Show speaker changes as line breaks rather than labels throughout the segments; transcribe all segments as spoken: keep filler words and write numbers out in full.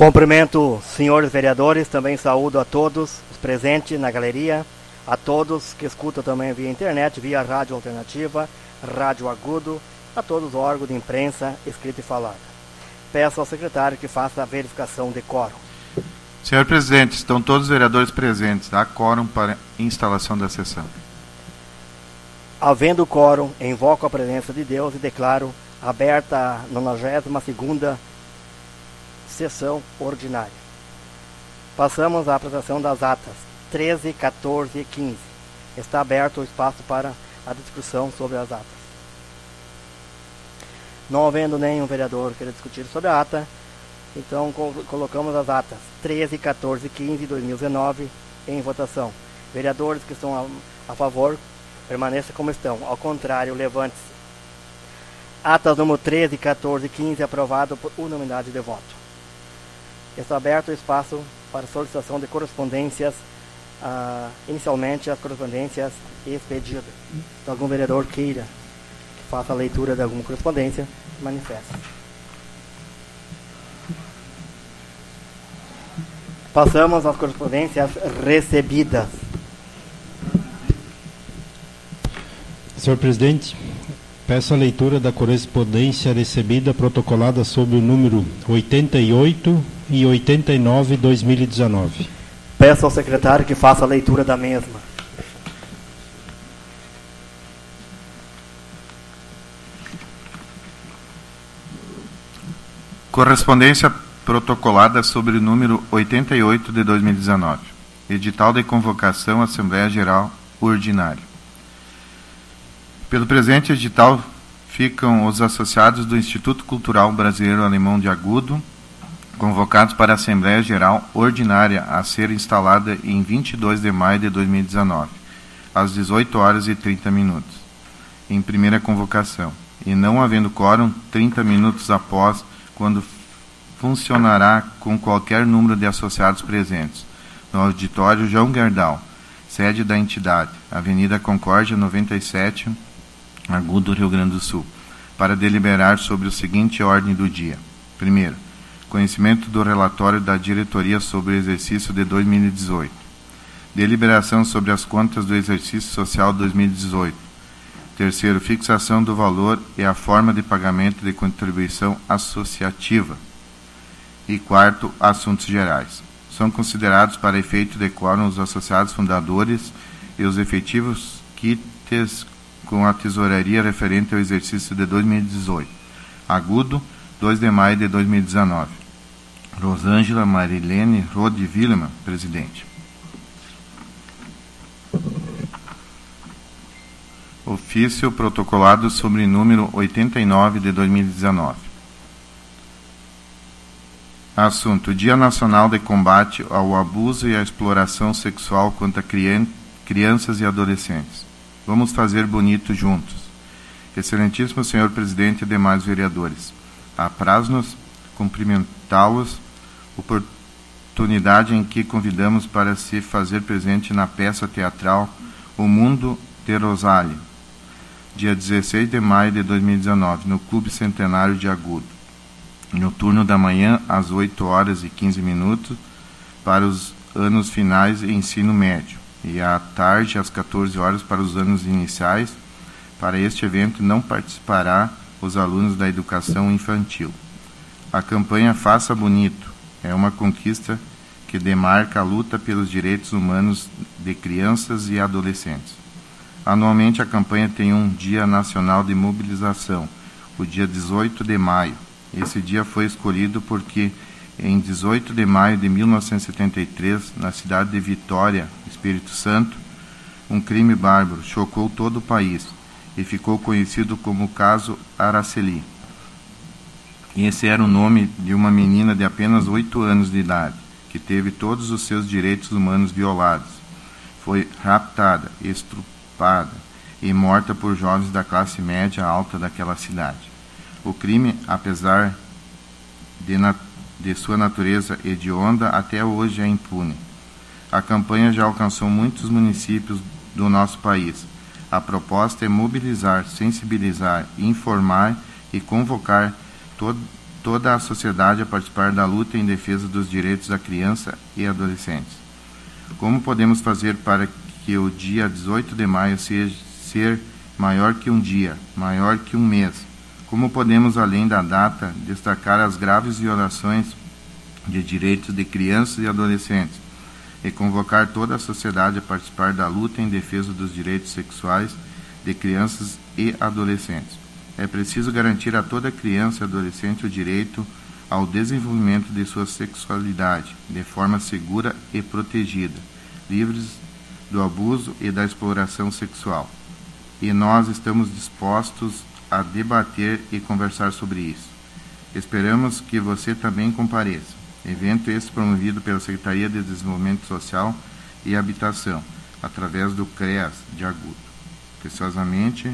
Cumprimento os senhores vereadores, também saúdo a todos os presentes na galeria, a todos que escutam também via internet, via rádio alternativa, rádio agudo, a todos os órgãos de imprensa, escrita e falada. Peço ao secretário que faça a verificação de quórum.
Senhor presidente, estão todos os vereadores presentes. Há quórum para instalação da sessão.
Havendo quórum, invoco a presença de Deus e declaro aberta a nonagésima segunda sessão ordinária. Passamos à apresentação das atas treze, quatorze e quinze. Está aberto o espaço para a discussão sobre as atas. Não havendo nenhum vereador querer discutir sobre a ata, então colocamos as atas treze, quatorze e quinze de dois mil e dezenove em votação. Vereadores que estão a, a favor, permaneçam como estão. Ao contrário, levante-se. Atas número treze, quatorze e quinze aprovado por unanimidade de voto. Está aberto o espaço para solicitação de correspondências, uh, inicialmente as correspondências expedidas. Se algum vereador queira que faça a leitura de alguma correspondência, manifeste. Passamos às correspondências recebidas.
Senhor presidente, peço a leitura da correspondência recebida protocolada sob o número oitenta e oito e oitenta e nove de dois mil e dezenove.
Peço ao secretário que faça a leitura da mesma.
Correspondência protocolada sobre o número oitenta e oito de dois mil e dezenove. Edital de convocação à Assembleia Geral Ordinária. Pelo presente edital ficam os associados do Instituto Cultural Brasileiro Alemão de Agudo, convocados para a Assembleia Geral Ordinária a ser instalada em vinte e dois de maio de dois mil e dezenove, às dezoito horas e trinta minutos, em primeira convocação, e não havendo quórum, trinta minutos após, quando funcionará com qualquer número de associados presentes, no auditório João Gerdau, sede da entidade, Avenida Concórdia noventa e sete, Agudo, Rio Grande do Sul, para deliberar sobre o seguinte ordem do dia. Primeiro, conhecimento do relatório da diretoria sobre o exercício de dois mil e dezoito. Deliberação sobre as contas do exercício social dois mil e dezoito. Terceiro, fixação do valor e a forma de pagamento de contribuição associativa. E quarto, assuntos gerais. São considerados para efeito de quórum os associados fundadores e os efetivos quites com a tesouraria referente ao exercício de dois mil e dezoito. Agudo, dois de maio de dois mil e dezenove. Rosângela Marilene Rode Willeman, presidente. Ofício protocolado sobre número oitenta e nove de dois mil e dezenove. Assunto: Dia Nacional de Combate ao Abuso e à Exploração Sexual contra Crianças e Adolescentes. Vamos fazer bonito juntos. Excelentíssimo senhor presidente e demais vereadores, apraz-nos cumprimentá-los, oportunidade em que convidamos para se fazer presente na peça teatral O Mundo de Rosália, dia dezesseis de maio de dois mil e dezenove, no Clube Centenário de Agudo, no turno da manhã, às oito horas e quinze minutos, para os anos finais e ensino médio, e à tarde, às quatorze horas, para os anos iniciais. Para este evento não participará os alunos da educação infantil. A campanha Faça Bonito é uma conquista que demarca a luta pelos direitos humanos de crianças e adolescentes. Anualmente, a campanha tem um Dia Nacional de Mobilização, o dia dezoito de maio. Esse dia foi escolhido porque, em dezoito de maio de mil novecentos e setenta e três, na cidade de Vitória, Espírito Santo, um crime bárbaro chocou todo o país e ficou conhecido como o caso Araceli. Esse era o nome de uma menina de apenas oito anos de idade, que teve todos os seus direitos humanos violados. Foi raptada, estrupada e morta por jovens da classe média alta daquela cidade. O crime, apesar de, na, de sua natureza hedionda, até hoje é impune. A campanha já alcançou muitos municípios do nosso país. A proposta é mobilizar, sensibilizar, informar e convocar to toda a sociedade a participar da luta em defesa dos direitos da criança e adolescentes. Como podemos fazer para que o dia dezoito de maio seja ser maior que um dia, maior que um mês? Como podemos, além da data, destacar as graves violações de direitos de crianças e adolescentes e convocar toda a sociedade a participar da luta em defesa dos direitos sexuais de crianças e adolescentes? É preciso garantir a toda criança e adolescente o direito ao desenvolvimento de sua sexualidade de forma segura e protegida, livres do abuso e da exploração sexual. E nós estamos dispostos a debater e conversar sobre isso. Esperamos que você também compareça. Evento este promovido pela Secretaria de Desenvolvimento Social e Habitação, através do CREAS de Agudo. Preciosamente,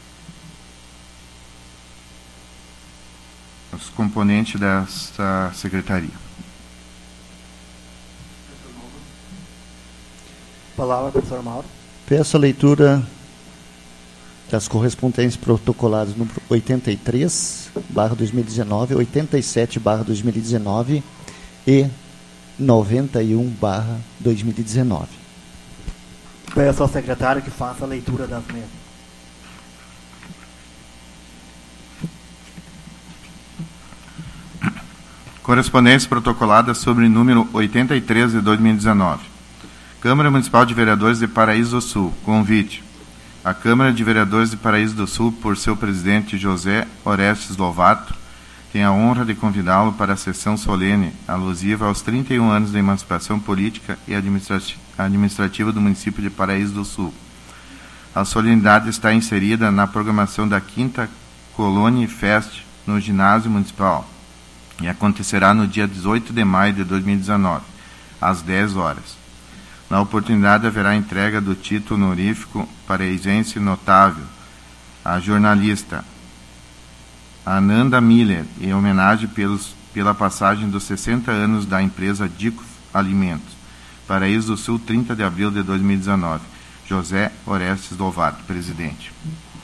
os componentes desta secretaria.
Palavra, professor Mauro.
Peço a leitura das correspondências protocoladas número oitenta e três, barra dois mil e dezenove, oitenta e sete, barra dois mil e dezenove e noventa e um, barra dois mil e dezenove.
Peço ao secretário que faça a leitura das mesmas.
Correspondência protocolada sobre número oitenta e três de dois mil e dezenove. Câmara Municipal de Vereadores de Paraíso do Sul. Convite. A Câmara de Vereadores de Paraíso do Sul, por seu presidente José Orestes Lovato, tem a honra de convidá-lo para a sessão solene alusiva aos trinta e um anos da emancipação política e administrati- administrativa do município de Paraíso do Sul. A solenidade está inserida na programação da quinta Colônia Fest no Ginásio Municipal e acontecerá no dia dezoito de maio de dois mil e dezenove, às dez horas. Na oportunidade haverá entrega do título honorífico paraisense notável à jornalista Ananda Miller, em homenagem pelos, pela passagem dos sessenta anos da empresa Dico Alimentos. Paraíso do Sul, trinta de abril de dois mil e dezenove. José Orestes Lovato, presidente.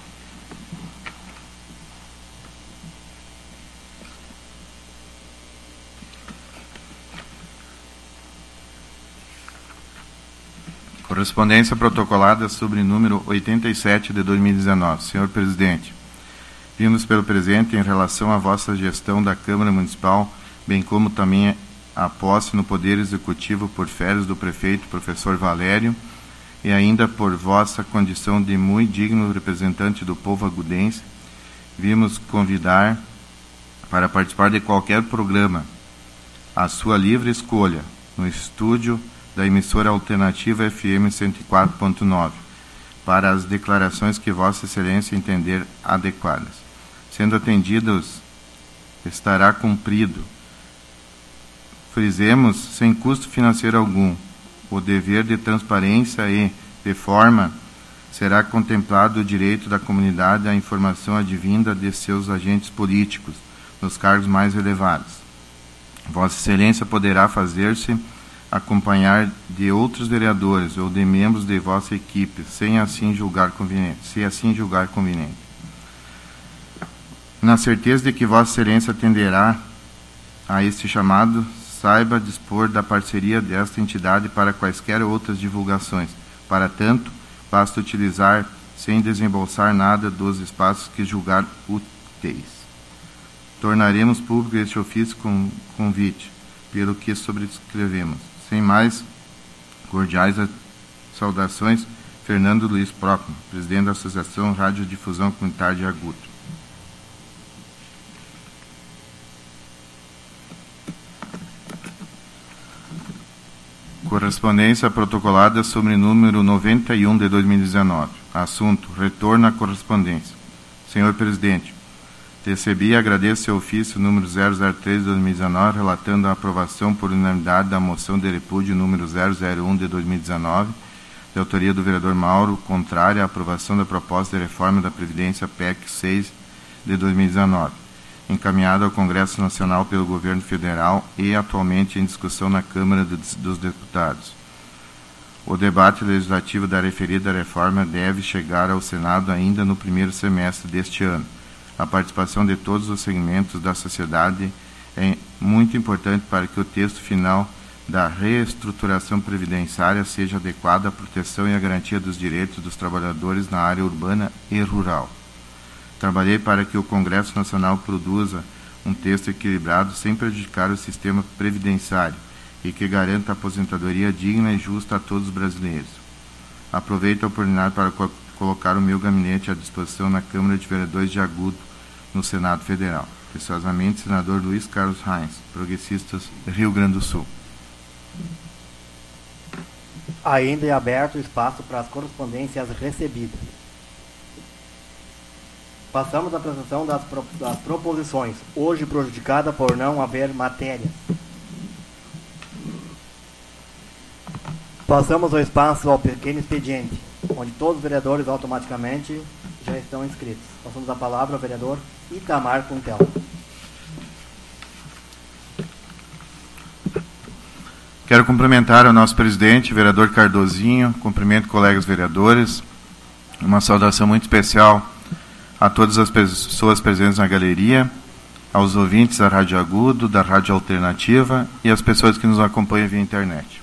Correspondência protocolada sobre número oitenta e sete de dois mil e dezenove. Senhor presidente, vimos pelo presente em relação à vossa gestão da Câmara Municipal, bem como também a posse no Poder Executivo por férias do prefeito, professor Valério, e ainda por vossa condição de muito digno representante do povo agudense, vimos convidar para participar de qualquer programa, à sua livre escolha, no estúdio da emissora alternativa F M cento e quatro ponto nove, para as declarações que Vossa Excelência entender adequadas. Sendo atendidos, estará cumprido. Frisemos, sem custo financeiro algum, o dever de transparência e, de forma, será contemplado o direito da comunidade à informação advinda de seus agentes políticos, nos cargos mais elevados. Vossa Excelência poderá fazer-se acompanhar de outros vereadores ou de membros de vossa equipe, sem assim julgar conveniente, se assim julgar conveniente. Na certeza de que Vossa Excelência atenderá a este chamado, saiba dispor da parceria desta entidade para quaisquer outras divulgações. Para tanto, basta utilizar, sem desembolsar nada, dos espaços que julgar úteis. Tornaremos público este ofício com convite, pelo que sobrescrevemos. Sem mais, cordiais saudações, Fernando Luiz Próximo, presidente da Associação Radiodifusão Comunitária de Agudo. Correspondência protocolada sobre número noventa e um de dois mil e dezenove. Assunto: retorno à correspondência. Senhor presidente, recebi e agradeço seu ofício número zero zero três de dois mil e dezenove, relatando a aprovação por unanimidade da moção de repúdio número zero zero um de dois mil e dezenove, de autoria do vereador Mauro, contrária à aprovação da proposta de reforma da Previdência P E C seis de dois mil e dezenove, encaminhada ao Congresso Nacional pelo Governo Federal e atualmente em discussão na Câmara dos Deputados. O debate legislativo da referida reforma deve chegar ao Senado ainda no primeiro semestre deste ano, A participação de todos os segmentos da sociedade é muito importante para que o texto final da reestruturação previdenciária seja adequado à proteção e à garantia dos direitos dos trabalhadores na área urbana e rural. Trabalhei para que o Congresso Nacional produza um texto equilibrado sem prejudicar o sistema previdenciário e que garanta a aposentadoria digna e justa a todos os brasileiros. Aproveito a oportunidade para co colocar o meu gabinete à disposição na Câmara de Vereadores de Agudo, no Senado Federal. Preciosamente, senador Luiz Carlos Reins, Progressistas, Rio Grande do Sul.
Ainda é aberto o espaço para as correspondências recebidas. Passamos à apresentação das, pro, das proposições, hoje prejudicada por não haver matérias. Passamos ao espaço ao pequeno expediente, onde todos os vereadores automaticamente já estão inscritos. Passamos a palavra ao vereador Itamar Puntel.
Quero cumprimentar o nosso presidente, vereador Cardozinho, cumprimento colegas vereadores, uma saudação muito especial a todas as pessoas presentes na galeria, aos ouvintes da Rádio Agudo, da Rádio Alternativa e as pessoas que nos acompanham via internet.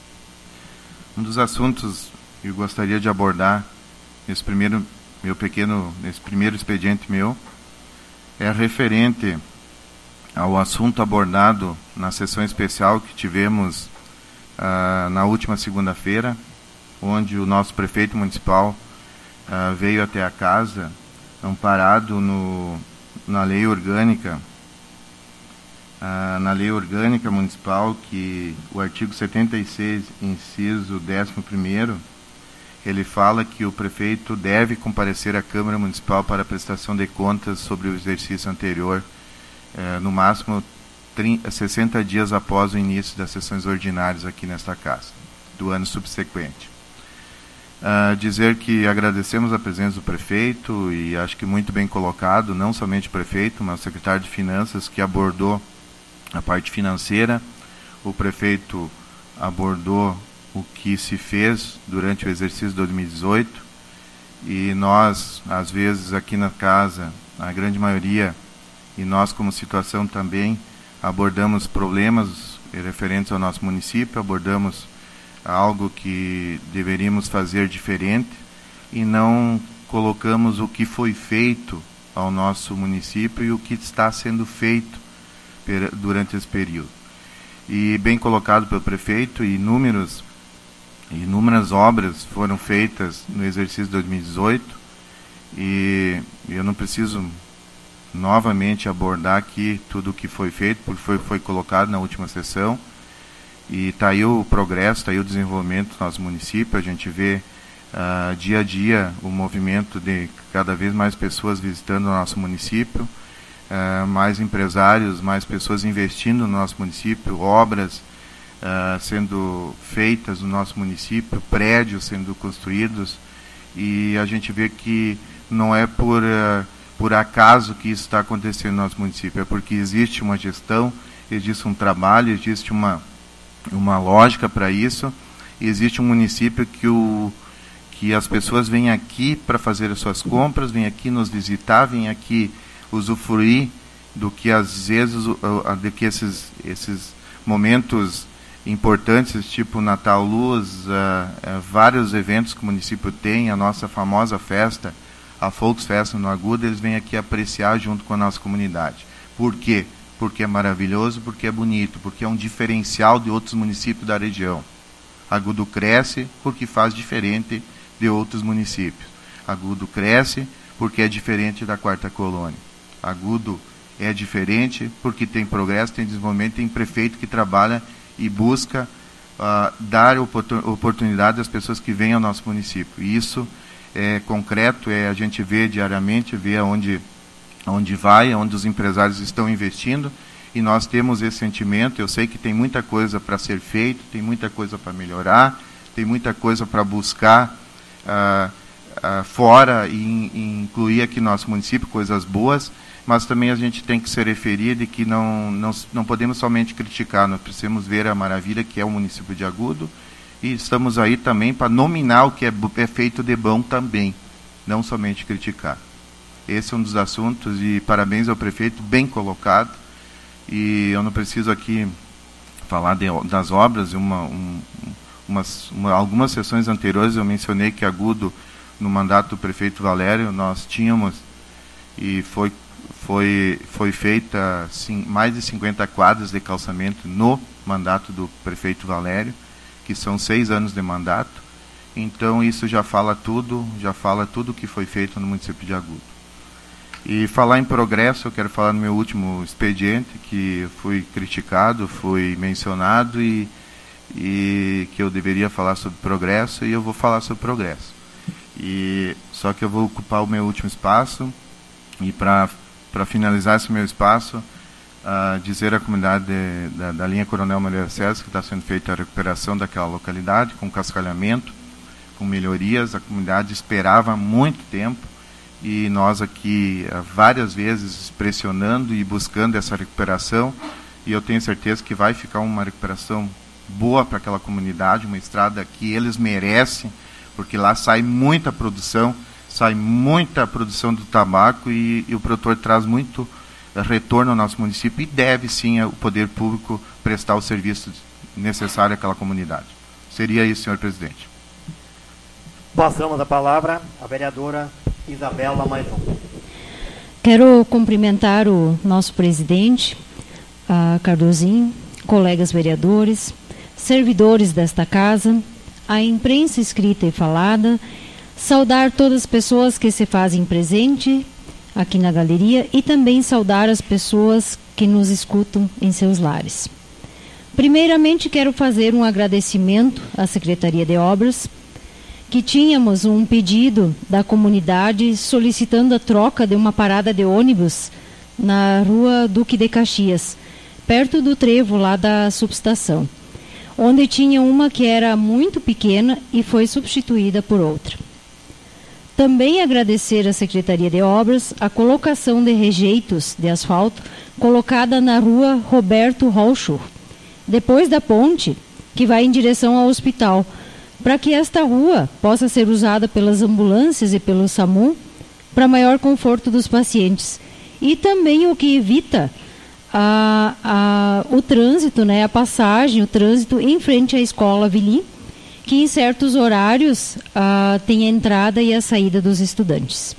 Um dos assuntos que eu gostaria de abordar nesse primeiro, meu pequeno, nesse primeiro expediente meu é referente ao assunto abordado na sessão especial que tivemos uh, na última segunda-feira, onde o nosso prefeito municipal uh, veio até a casa, amparado no, na lei orgânica, uh, na lei orgânica municipal, que o artigo setenta e seis, inciso décimo primeiro, ele fala que o prefeito deve comparecer à Câmara Municipal para a prestação de contas sobre o exercício anterior, eh, no máximo trinta, sessenta dias após o início das sessões ordinárias aqui nesta casa, do ano subsequente. Uh, dizer que agradecemos a presença do prefeito e acho que muito bem colocado, não somente o prefeito, mas o secretário de Finanças, que abordou a parte financeira. O prefeito abordou o que se fez durante o exercício de dois mil e dezoito e nós, às vezes, aqui na casa, a grande maioria, e nós como situação também, abordamos problemas referentes ao nosso município, abordamos algo que deveríamos fazer diferente e não colocamos o que foi feito ao nosso município e o que está sendo feito durante esse período. E bem colocado pelo prefeito, inúmeros Inúmeras obras foram feitas no exercício de dois mil e dezoito e eu não preciso novamente abordar aqui tudo o que foi feito, porque foi, foi colocado na última sessão e está aí o progresso, está aí o desenvolvimento do nosso município. A gente vê uh, dia a dia o movimento de cada vez mais pessoas visitando o nosso município, uh, mais empresários, mais pessoas investindo no nosso município, obras Uh, sendo feitas no nosso município, prédios sendo construídos, e a gente vê que não é por, uh, por acaso que isso está acontecendo no nosso município, é porque existe uma gestão, existe um trabalho, existe uma, uma lógica para isso, e existe um município que, o, que as pessoas vêm aqui para fazer as suas compras, vêm aqui nos visitar, vêm aqui usufruir do que às vezes, uh, uh, de que esses, esses momentos importantes, tipo Natal Luz, uh, uh, vários eventos que o município tem, a nossa famosa festa, a Volksfest no Agudo, eles vêm aqui apreciar junto com a nossa comunidade. Por quê? Porque é maravilhoso, porque é bonito, porque é um diferencial de outros municípios da região. Agudo cresce porque faz diferente de outros municípios. Agudo cresce porque é diferente da Quarta Colônia. Agudo é diferente porque tem progresso, tem desenvolvimento, tem prefeito que trabalha e busca uh, dar oportunidade às pessoas que vêm ao nosso município. E isso é concreto, é, a gente vê diariamente, vê aonde, aonde vai, aonde os empresários estão investindo, e nós temos esse sentimento. Eu sei que tem muita coisa para ser feito, tem muita coisa para melhorar, tem muita coisa para buscar uh, uh, fora e, e incluir aqui no nosso município coisas boas, mas também a gente tem que se referir de que não, não, não podemos somente criticar, nós precisamos ver a maravilha que é o município de Agudo, e estamos aí também para nominar o que é, é feito de bom também, não somente criticar. esse é um dos assuntos, e parabéns ao prefeito, bem colocado. E eu não preciso aqui falar de, das obras, uma, um, umas, uma, algumas sessões anteriores eu mencionei que Agudo, no mandato do prefeito Valério, nós tínhamos, e foi, foi, foi feita sim, mais de cinquenta quadras de calçamento no mandato do prefeito Valério, que são seis anos de mandato. Então isso já fala tudo, já fala tudo o que foi feito no município de Agudo. E falar em progresso, eu quero falar no meu último expediente, que fui criticado, fui mencionado, e, e que eu deveria falar sobre progresso, e eu vou falar sobre progresso. E, só que eu vou ocupar o meu último espaço, e para finalizar esse meu espaço, uh, dizer à comunidade de, da, da linha Coronel Moreira César que está sendo feita a recuperação daquela localidade, com cascalhamento, com melhorias. A comunidade esperava há muito tempo, e nós aqui uh, várias vezes pressionando e buscando essa recuperação, e eu tenho certeza que vai ficar uma recuperação boa para aquela comunidade, uma estrada que eles merecem, porque lá sai muita produção, sai muita produção do tabaco, e, e o produtor traz muito uh, retorno ao nosso município, e deve sim o poder público prestar o serviço necessário àquela comunidade. Seria isso, senhor presidente.
Passamos a palavra à vereadora Isabela Maison.
Quero cumprimentar o nosso presidente, a Cardozinho, colegas vereadores, servidores desta casa, a imprensa escrita e falada, saudar todas as pessoas que se fazem presente aqui na galeria, e também saudar as pessoas que nos escutam em seus lares. Primeiramente, quero fazer um agradecimento à Secretaria de Obras, que tínhamos um pedido da comunidade solicitando a troca de uma parada de ônibus na rua Duque de Caxias, perto do trevo lá da subestação, onde tinha uma que era muito pequena e foi substituída por outra. Também agradecer à Secretaria de Obras a colocação de rejeitos de asfalto colocada na rua Roberto Rolcho, depois da ponte que vai em direção ao hospital, para que esta rua possa ser usada pelas ambulâncias e pelo SAMU para maior conforto dos pacientes. E também o que evita a, a, o trânsito, né, a passagem, o trânsito em frente à escola Vili, que em certos horários a, tem a entrada e a saída dos estudantes.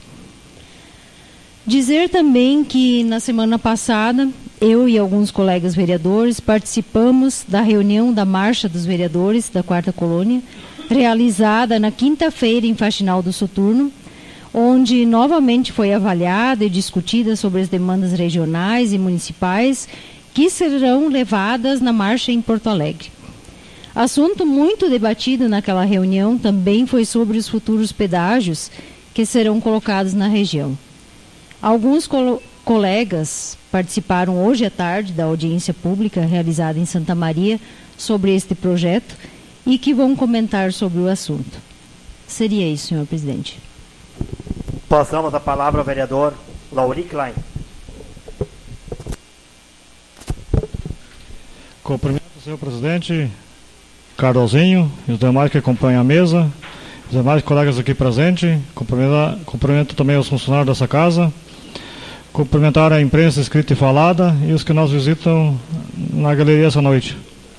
Dizer também que na semana passada, eu e alguns colegas vereadores participamos da reunião da Marcha dos Vereadores da Quarta Colônia, realizada na quinta-feira em Faxinal do Soturno, onde novamente foi avaliada e discutida sobre as demandas regionais e municipais que serão levadas na marcha em Porto Alegre. Assunto muito debatido naquela reunião também foi sobre os futuros pedágios que serão colocados na região. Alguns co- colegas participaram hoje à tarde da audiência pública realizada em Santa Maria sobre este projeto e que vão comentar sobre o assunto. Seria isso, senhor presidente.
Passamos a palavra ao vereador Lauri Klein.
Cumprimento o senhor presidente, Cardozinho, e os demais que acompanham a mesa, os demais colegas aqui presentes. Cumprimento, cumprimento também os funcionários dessa casa. Cumprimentar a imprensa escrita e falada e os que nos visitam na galeria essa noite.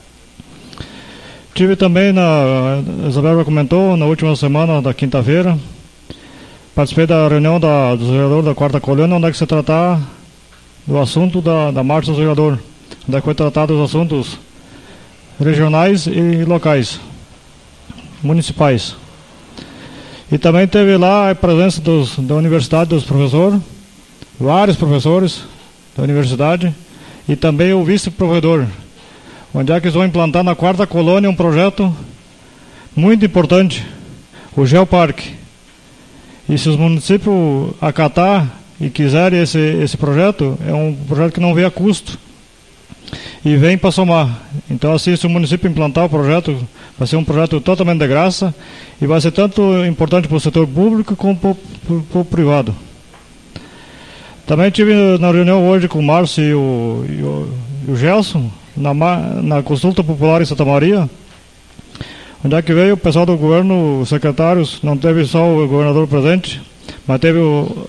Tive também, na, a Isabela comentou, na última semana da quinta-feira, participei da reunião da, dos vereadores da Quarta Colônia, onde é que se tratar do assunto da, da Marcha dos Vereadores, onde é que foi tratado os assuntos regionais e locais, municipais. E também teve lá a presença dos, da universidade, dos professores, vários professores da universidade, e também o vice-provedor, onde é que eles vão implantar na Quarta Colônia um projeto muito importante, o Geoparque. E se os municípios acatar e quiserem esse, esse projeto, é um projeto que não vê a custo e vem para somar. Então, assim, se o município implantar o projeto, vai ser um projeto totalmente de graça e vai ser tanto importante para o setor público como para o privado. Também estive na reunião hoje com o Márcio e o, e o, e o Gelson, na, na consulta popular em Santa Maria, onde é que veio o pessoal do governo, os secretários, não teve só o governador presente, mas teve o,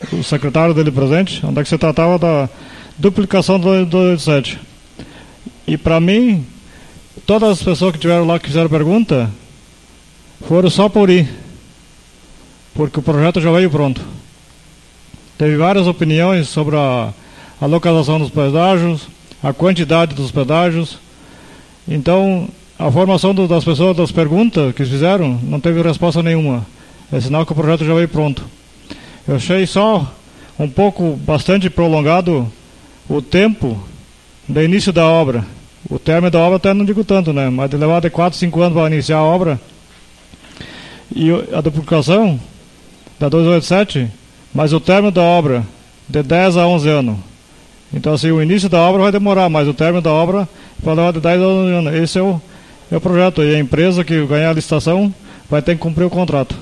o secretário dele presente, onde é que se tratava da duplicação do duzentos e oitenta e sete. E para mim, todas as pessoas que tiveram lá que fizeram pergunta foram só por ir, porque o projeto já veio pronto. Teve várias opiniões sobre a, a localização dos pedágios, a quantidade dos pedágios. Então, a formação do, das pessoas das perguntas que fizeram não teve resposta nenhuma. É sinal que o projeto já veio pronto. Eu achei só um pouco, bastante prolongado o tempo do início da obra. O término da obra até não digo tanto, né? Mas de levar de quatro, cinco anos para iniciar a obra. E a duplicação da duzentos e oitenta e sete, mas o término da obra de dez a onze anos. Então, assim, o início da obra vai demorar, mas o término da obra vai levar de dez a onze anos. Esse é o, é o projeto. E a empresa que ganhar a licitação vai ter que cumprir o contrato.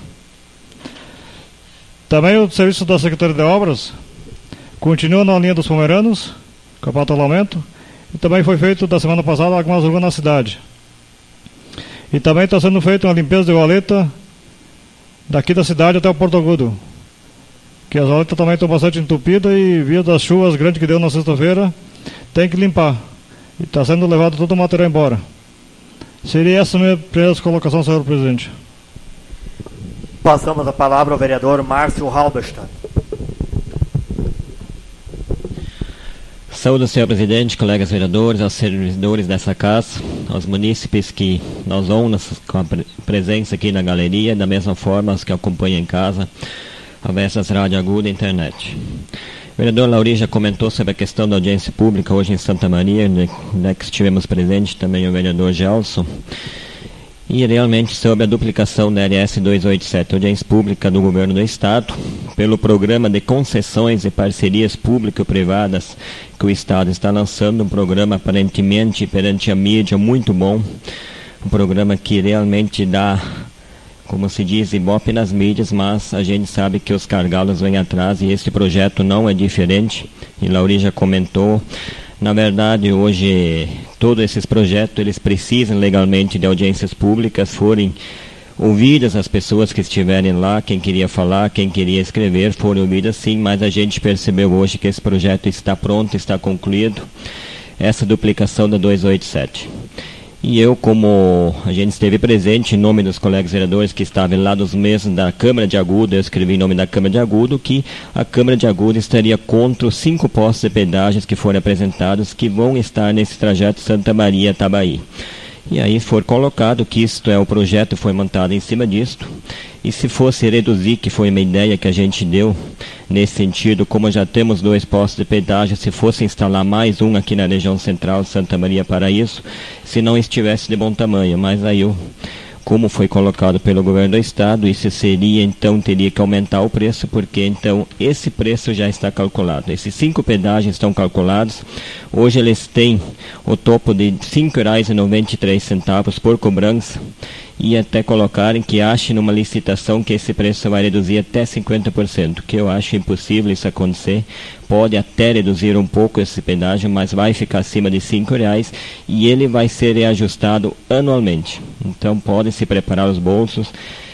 Também o serviço da Secretaria de Obras continua na linha dos Pomeranos, com o patolamento. E também foi feito, da semana passada, algumas ruas na cidade. E também está sendo feita uma limpeza de valeta daqui da cidade até o Porto Agudo. Que as valetas também estão bastante entupidas e, via das chuvas grandes que deu na sexta-feira, tem que limpar. E está sendo levado todo o material embora. Seria essa a minha primeira colocação, senhor presidente.
Passamos a palavra ao vereador Márcio Halberstadt.
Saúde, senhor presidente, colegas vereadores, aos servidores dessa casa, aos munícipes que nos honram com a presença aqui na galeria, da mesma forma os que acompanham em casa, através das rádio aguda e internet. O vereador Lauri já comentou sobre a questão da audiência pública hoje em Santa Maria, onde né, que estivemos presentes também o vereador Gelson, e realmente sobre a duplicação da L S duzentos e oitenta e sete, audiência pública do governo do Estado, pelo programa de concessões e parcerias público-privadas que o Estado está lançando, um programa aparentemente perante a mídia muito bom, um programa que realmente dá, como se diz, ibope nas mídias, mas a gente sabe que os gargalos vêm atrás e este projeto não é diferente, e Lauri já comentou. Na verdade, hoje, todos esses projetos, eles precisam legalmente de audiências públicas, forem ouvidas as pessoas que estiverem lá, quem queria falar, quem queria escrever, foram ouvidas sim, mas a gente percebeu hoje que esse projeto está pronto, está concluído, essa duplicação da duzentos e oitenta e sete. E eu, como a gente esteve presente, em nome dos colegas vereadores que estavam lá dos meses da Câmara de Agudo, eu escrevi em nome da Câmara de Agudo que a Câmara de Agudo estaria contra os cinco postos de pedágios que foram apresentados, que vão estar nesse trajeto Santa Maria-Tabaí. E aí foi colocado que isto é, o projeto foi montado em cima disto, e se fosse reduzir, que foi uma ideia que a gente deu nesse sentido, como já temos dois postos de pedágio, se fosse instalar mais um aqui na região central, Santa Maria Paraíso, se não estivesse de bom tamanho, mas aí o como foi colocado pelo governo do estado, isso seria, então, teria que aumentar o preço, porque, então, esse preço já está calculado. Esses cinco pedágios estão calculados. Hoje eles têm o topo de cinco reais e noventa e três centavos por cobrança, e até colocarem que achem numa licitação que esse preço vai reduzir até cinquenta por cento, que eu acho impossível isso acontecer. Pode até reduzir um pouco esse pedágio, mas vai ficar acima de cinco reais e ele vai ser reajustado anualmente. Então podem se preparar os bolsos.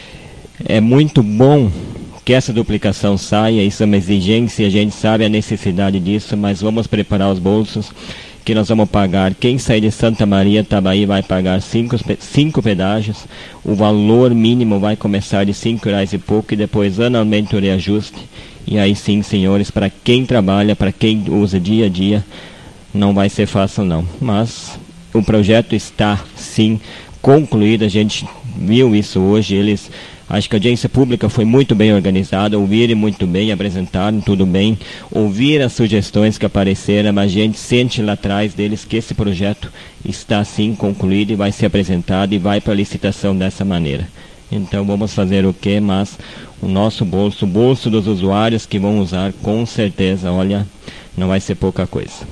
É muito bom que essa duplicação saia, isso é uma exigência, a gente sabe a necessidade disso, mas vamos preparar os bolsos, que nós vamos pagar. Quem sair de Santa Maria, Tabaí, vai pagar cinco, cinco pedágios. O valor mínimo vai começar de cinco reais e pouco, e depois anualmente o reajuste. E aí sim, senhores, para quem trabalha, para quem usa dia a dia, não vai ser fácil não. Mas o projeto está sim concluído, a gente viu isso hoje, eles... Acho que a audiência pública foi muito bem organizada, ouviram muito bem, apresentaram tudo bem, ouviram as sugestões que apareceram, mas a gente sente lá atrás deles que esse projeto está sim concluído e vai ser apresentado e vai para a licitação dessa maneira. Então vamos fazer o quê? Mas o nosso bolso, o bolso dos usuários que vão usar, com certeza, olha, não vai ser pouca coisa.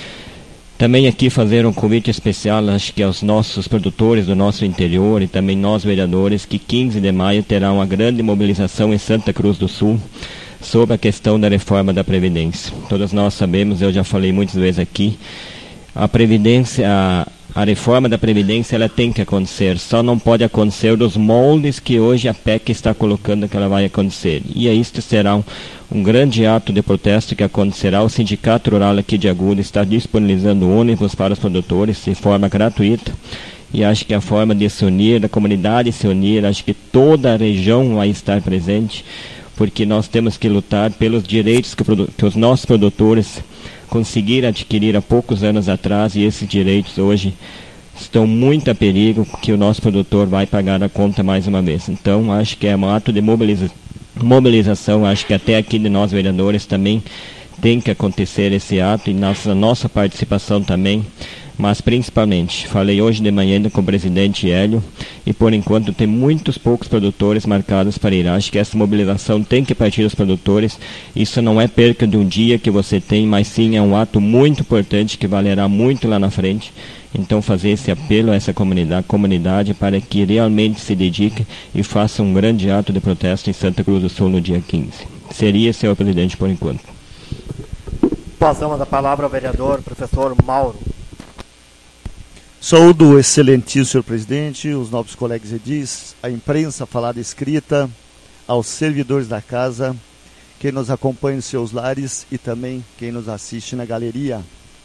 Também aqui fazer um convite especial, acho que aos nossos produtores do nosso interior e também nós vereadores, que quinze de maio terá uma grande mobilização em Santa Cruz do Sul sobre a questão da reforma da Previdência. Todos nós sabemos, eu já falei muitas vezes aqui, a Previdência, a, A reforma da Previdência ela tem que acontecer, só não pode acontecer dos moldes que hoje a P E C está colocando que ela vai acontecer. E este será um, um grande ato de protesto que acontecerá. O Sindicato Rural aqui de Agudo está disponibilizando ônibus para os produtores de forma gratuita. E acho que a forma de se unir, da comunidade se unir, acho que toda a região vai estar presente, porque nós temos que lutar pelos direitos que, que os nossos produtores conseguiram adquirir há poucos anos atrás, e esses direitos hoje estão muito a perigo, que o nosso produtor vai pagar a conta mais uma vez. Então, acho que é um ato de mobiliza mobilização, acho que até aqui de nós vereadores também tem que acontecer esse ato, e nossa, nossa participação também, mas principalmente, falei hoje de manhã com o presidente Hélio, e por enquanto tem muitos poucos produtores marcados para ir. Acho que essa mobilização tem que partir dos produtores. Isso não é perca de um dia que você tem, mas sim é um ato muito importante que valerá muito lá na frente. Então fazer esse apelo a essa comunidade, comunidade para que realmente se dedique e faça um grande ato de protesto em Santa Cruz do Sul no dia quinze. Seria, senhor presidente, por enquanto.
Passamos a palavra ao vereador, professor Mauro.
Saúdo o excelentíssimo senhor presidente, os nobres colegas edis, a imprensa falada e escrita, aos servidores da casa, quem nos acompanha em seus lares e também quem nos assiste na galeria.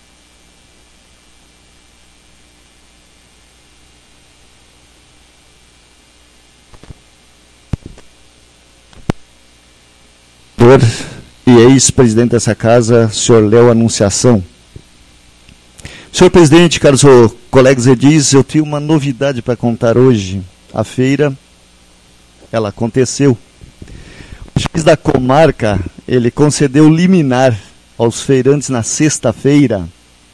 E ex-presidente dessa casa, senhor Léo Anunciação. Senhor presidente, caros colegas edis, eu tenho uma novidade para contar hoje. A feira, ela aconteceu. O juiz da comarca, ele concedeu liminar aos feirantes na sexta-feira.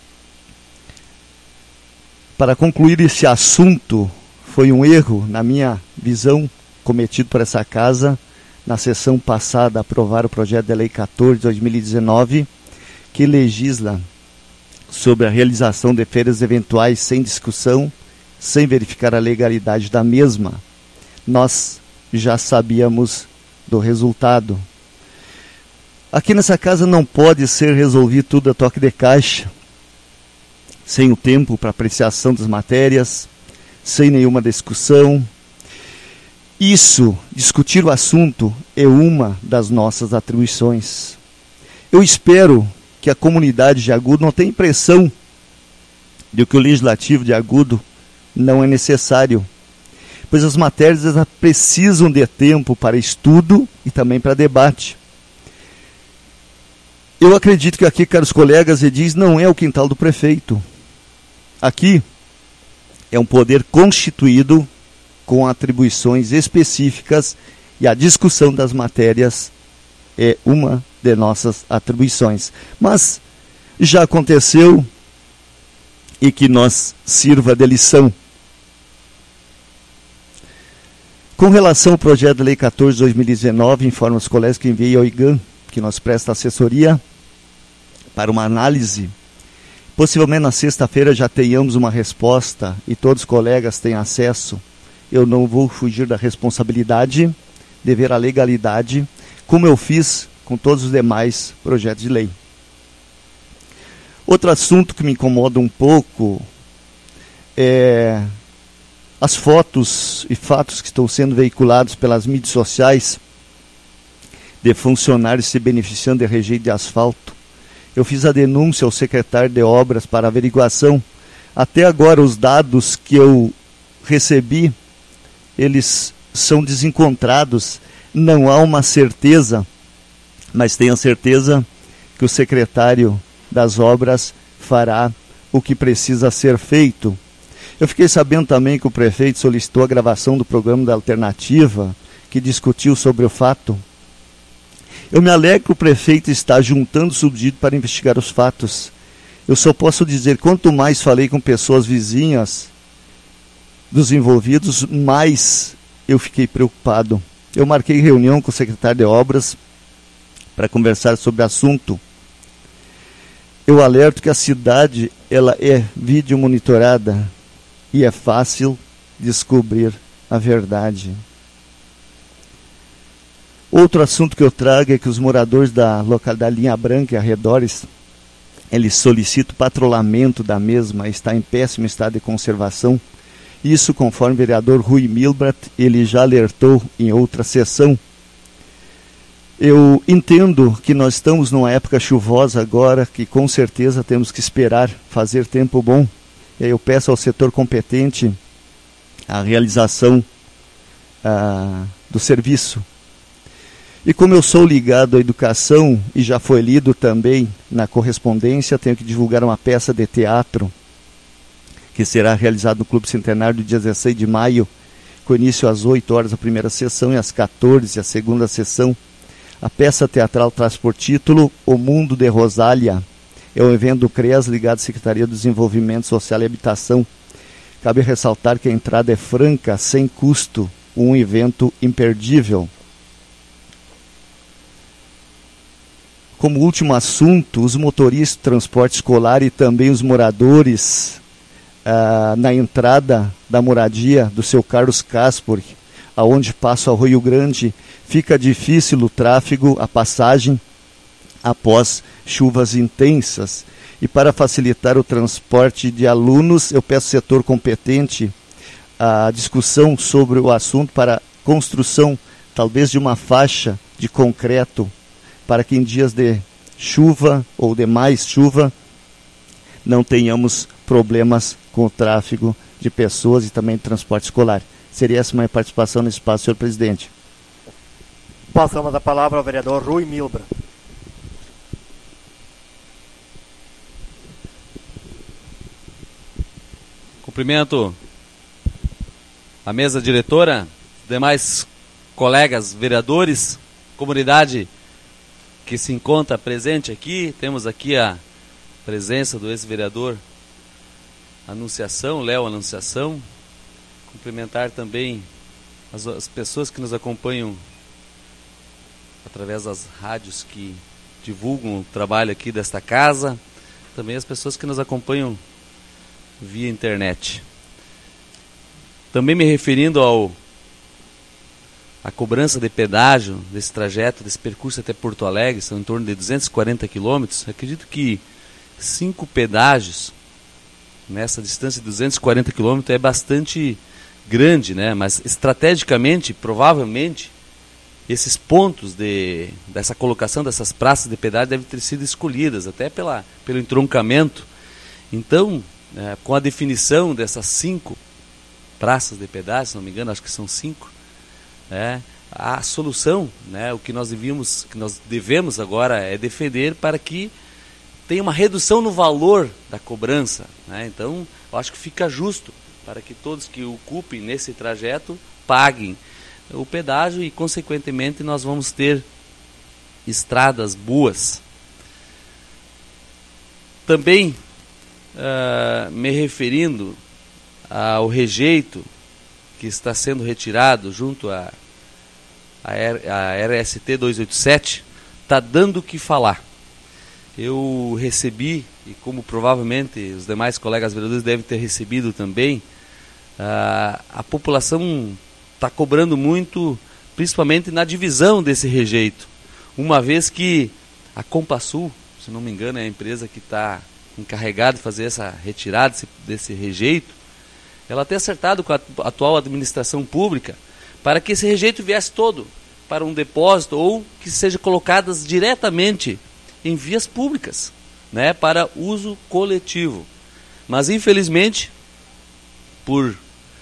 Para concluir esse assunto, foi um erro, na minha visão, cometido por essa casa, na sessão passada, aprovar o projeto de lei quatorze de dois mil e dezenove, que legisla sobre a realização de feiras eventuais sem discussão, sem verificar a legalidade da mesma. Nós já sabíamos do resultado. Aqui nessa casa não pode ser resolvido tudo a toque de caixa, sem o tempo para apreciação das matérias, sem nenhuma discussão. Isso, discutir o assunto, é uma das nossas atribuições. Eu espero que a comunidade de Agudo não tenha impressão de que o legislativo de Agudo não é necessário, pois as matérias precisam de tempo para estudo e também para debate. Eu acredito que aqui, caros colegas, edis, não é o quintal do prefeito. Aqui é um poder constituído com atribuições específicas, e a discussão das matérias é uma de nossas atribuições. Mas já aconteceu, e que nos sirva de lição. Com relação ao projeto de lei quatorze de dois mil e dezenove, informo os colegas que enviei ao I G A M, que nos presta assessoria, para uma análise. Possivelmente na sexta-feira já tenhamos uma resposta e todos os colegas têm acesso. Eu não vou fugir da responsabilidade de ver a legalidade, como eu fiz com todos os demais projetos de lei. Outro assunto que me incomoda um pouco é as fotos e fatos que estão sendo veiculados pelas mídias sociais de funcionários se beneficiando de rejeito de asfalto. Eu fiz a denúncia ao secretário de obras para averiguação. Até agora os dados que eu recebi, eles são desencontrados. Não há uma certeza, mas tenho a certeza que o secretário das obras fará o que precisa ser feito. Eu fiquei sabendo também que o prefeito solicitou a gravação do programa da Alternativa, que discutiu sobre o fato. Eu me alegro que o prefeito está juntando subsídio para investigar os fatos. Eu só posso dizer, quanto mais falei com pessoas vizinhas dos envolvidos, mais eu fiquei preocupado. Eu marquei reunião com o secretário de obras para conversar sobre o assunto. Eu alerto que a cidade ela é vídeo monitorada e é fácil descobrir a verdade. Outro assunto que eu trago é que os moradores da localidade Linha Branca e arredores ele solicita o patrulhamento da mesma, está em péssimo estado de conservação. Isso, conforme o vereador Rui Milbrat, ele já alertou em outra sessão. Eu entendo que nós estamos numa época chuvosa agora, que com certeza temos que esperar fazer tempo bom. Eu peço ao setor competente a realização ah, do serviço. E como eu sou ligado à educação, e já foi lido também na correspondência, tenho que divulgar uma peça de teatro que será realizada no Clube Centenário do dia dezesseis de maio, com início às oito horas a primeira sessão e às quatorze a segunda sessão. A peça teatral traz por título O Mundo de Rosália. É um evento do CREAS ligado à Secretaria do Desenvolvimento Social e Habitação. Cabe ressaltar que a entrada é franca, sem custo, um evento imperdível. Como último assunto, os motoristas de transporte escolar e também os moradores ah, na entrada da moradia do seu Carlos Caspor, aonde passa o Rio Grande, fica difícil o tráfego, a passagem após chuvas intensas. E para facilitar o transporte de alunos, eu peço ao setor competente a discussão sobre o assunto para construção, talvez, de uma faixa de concreto, para que em dias de chuva ou de mais chuva não tenhamos problemas com o tráfego de pessoas e também de transporte escolar. Seria essa minha participação nesse espaço, senhor presidente.
Passamos a palavra ao vereador Rui Milbrat.
Cumprimento a mesa diretora, demais colegas vereadores, comunidade que se encontra presente aqui. Temos aqui a presença do ex-vereador Anunciação, Léo Anunciação. Cumprimentar também as, as pessoas que nos acompanham através das rádios que divulgam o trabalho aqui desta casa, também as pessoas que nos acompanham via internet. Também me referindo ao a cobrança de pedágio desse trajeto, desse percurso até Porto Alegre, são em torno de duzentos e quarenta quilômetros. Acredito que cinco pedágios nessa distância de duzentos e quarenta quilômetros é bastante grande, né? Mas estrategicamente, provavelmente, esses pontos de, dessa colocação dessas praças de pedágio devem ter sido escolhidas até pela, pelo entroncamento. Então, é, com a definição dessas cinco praças de pedágio, se não me engano, acho que são cinco, é, a solução, né, o que nós devíamos, que nós devemos agora é defender para que tenha uma redução no valor da cobrança, né? Então, eu acho que fica justo para que todos que ocupem nesse trajeto paguem o pedágio e, consequentemente, nós vamos ter estradas boas. Também uh, me referindo ao rejeito que está sendo retirado junto à a, a, a R S T duzentos e oitenta e sete, está dando o que falar. Eu recebi, e como provavelmente os demais colegas vereadores devem ter recebido também, uh, a população está cobrando muito, principalmente na divisão desse rejeito, uma vez que a Compasul, se não me engano, é a empresa que está encarregada de fazer essa retirada desse, desse rejeito, ela tem acertado com a atual administração pública para que esse rejeito viesse todo para um depósito ou que seja colocadas diretamente em vias públicas, né, para uso coletivo. Mas, infelizmente, por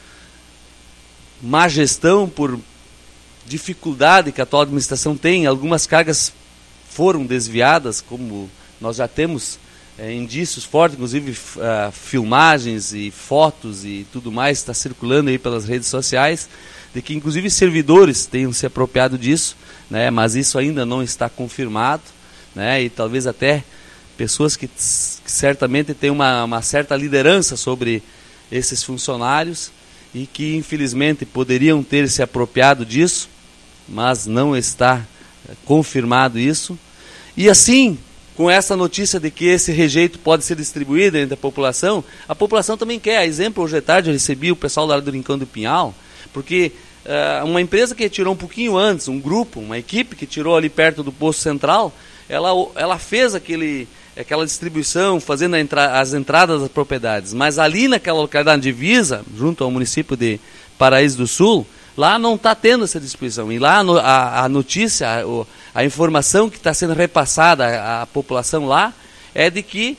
má gestão, por dificuldade que a atual administração tem, algumas cargas foram desviadas, como nós já temos é, indícios fortes, inclusive uh, filmagens e fotos e tudo mais está circulando aí pelas redes sociais, de que inclusive servidores tenham se apropriado disso, né, mas isso ainda não está confirmado, né, e talvez até pessoas que, que certamente têm uma, uma certa liderança sobre esses funcionários e que infelizmente poderiam ter se apropriado disso, mas não está é, confirmado isso. E assim, com essa notícia de que esse rejeito pode ser distribuído entre a população, a população também quer. A exemplo, hoje à tarde eu recebi o pessoal lá do Rincão do Pinhal, porque uh, uma empresa que tirou um pouquinho antes, um grupo, uma equipe que tirou ali perto do posto central, ela, ela fez aquele, aquela distribuição, fazendo a entra as entradas das propriedades. Mas ali naquela localidade divisa, junto ao município de Paraíso do Sul, lá não está tendo essa distribuição. E lá a, a notícia, a, a informação que está sendo repassada à, à população lá é de que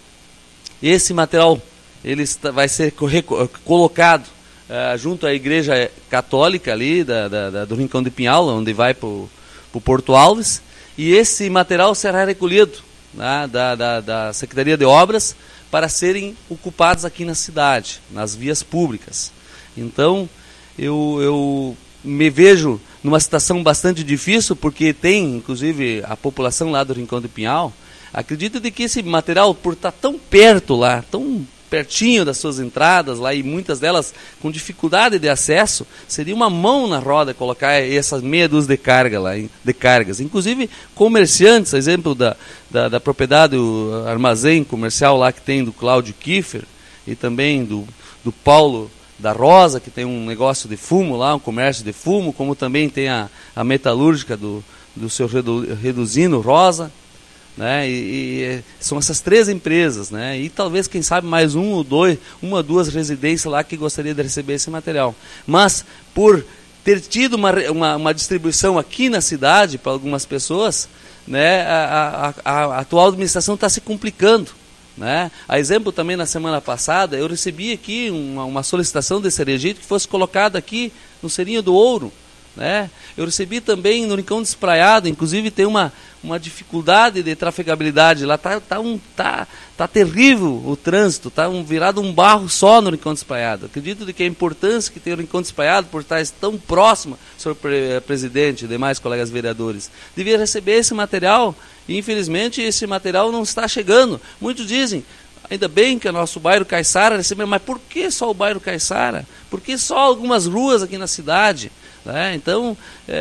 esse material ele está, vai ser colocado uh, junto à igreja católica ali da, da, da, do Rincão de Pinhal, onde vai para o Porto Alves, e esse material será recolhido, né, da, da, da Secretaria de Obras para serem ocupados aqui na cidade, nas vias públicas. Então, eu, eu me vejo numa situação bastante difícil, porque tem, inclusive, a população lá do Rincão de Pinhal, acredita de que esse material, por estar tão perto lá, tão pertinho das suas entradas lá, e muitas delas com dificuldade de acesso, seria uma mão na roda colocar essas meia dúzia de, carga lá, de cargas. Inclusive, comerciantes, exemplo da, da, da propriedade, o armazém comercial lá que tem do Cláudio Kiefer, e também do, do Paulo da Rosa, que tem um negócio de fumo lá, um comércio de fumo, como também tem a, a metalúrgica do, do seu Redu, Reduzino Rosa, né? E, e são essas três empresas, né? E talvez, quem sabe, mais um ou dois, uma ou duas residências lá que gostaria de receber esse material. Mas, por ter tido uma, uma, uma distribuição aqui na cidade para algumas pessoas, né, a, a, a atual administração está se complicando, né? A exemplo também, na semana passada, eu recebi aqui uma, uma solicitação de Cerejeito que fosse colocada aqui no Serinho do Ouro, né? Eu recebi também no Rincão Despraiado, inclusive tem uma, uma dificuldade de trafegabilidade lá, está tá um, tá, tá terrível o trânsito, está um, virado um barro só no Rincão Despraiado. Acredito de que a importância que tem o Rincão Despraiado, por estar tão próximo, senhor presidente e demais colegas vereadores, devia receber esse material, e infelizmente esse material não está chegando. Muitos dizem, ainda bem que o nosso bairro Caiçara recebeu, mas por que só o bairro Caiçara? Por que só algumas ruas aqui na cidade? Né? Então,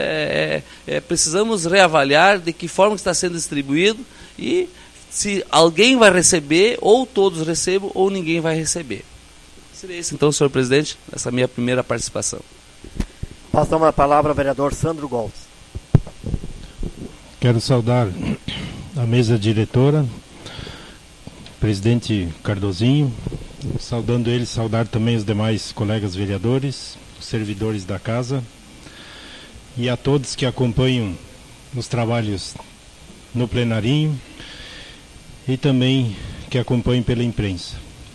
é, é, precisamos reavaliar de que forma está sendo distribuído, e se alguém vai receber, ou todos recebam, ou ninguém vai receber. Seria isso então, senhor presidente, essa minha primeira participação.
Passamos a palavra ao vereador Sandro Goltz.
Quero saudar a mesa diretora, presidente Cardozinho, saudando ele, saudar também os demais colegas vereadores, servidores da casa, e a todos que acompanham os trabalhos no plenarinho e também que acompanham pela imprensa.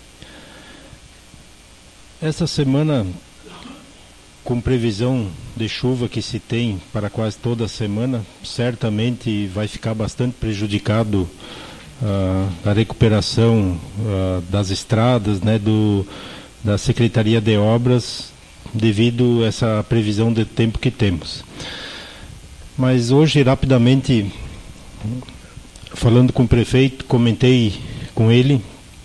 Essa semana, com previsão de chuva que se tem para quase toda a semana, certamente vai ficar bastante prejudicado uh, a recuperação uh, das estradas, né, do, da Secretaria de Obras, devido a essa previsão de tempo que temos. Mas hoje, rapidamente, falando com o prefeito, comentei com ele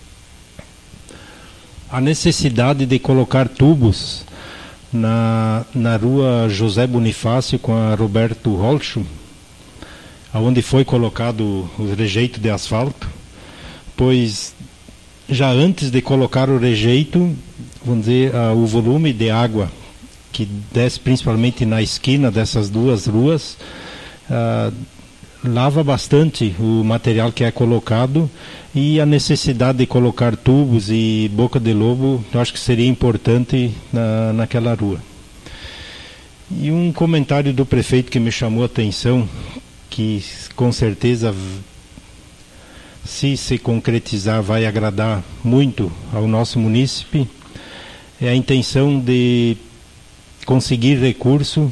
a necessidade de colocar tubos na, na rua José Bonifácio com a Roberto Rolcho, onde foi colocado o rejeito de asfalto, pois já antes de colocar o rejeito, vamos dizer, uh, o volume de água que desce principalmente na esquina dessas duas ruas, uh, lava bastante o material que é colocado, e a necessidade de colocar tubos e boca de lobo, eu acho que seria importante na, naquela rua. E um comentário do prefeito que me chamou a atenção, que com certeza, se se concretizar, vai agradar muito ao nosso munícipe, é a intenção de conseguir recurso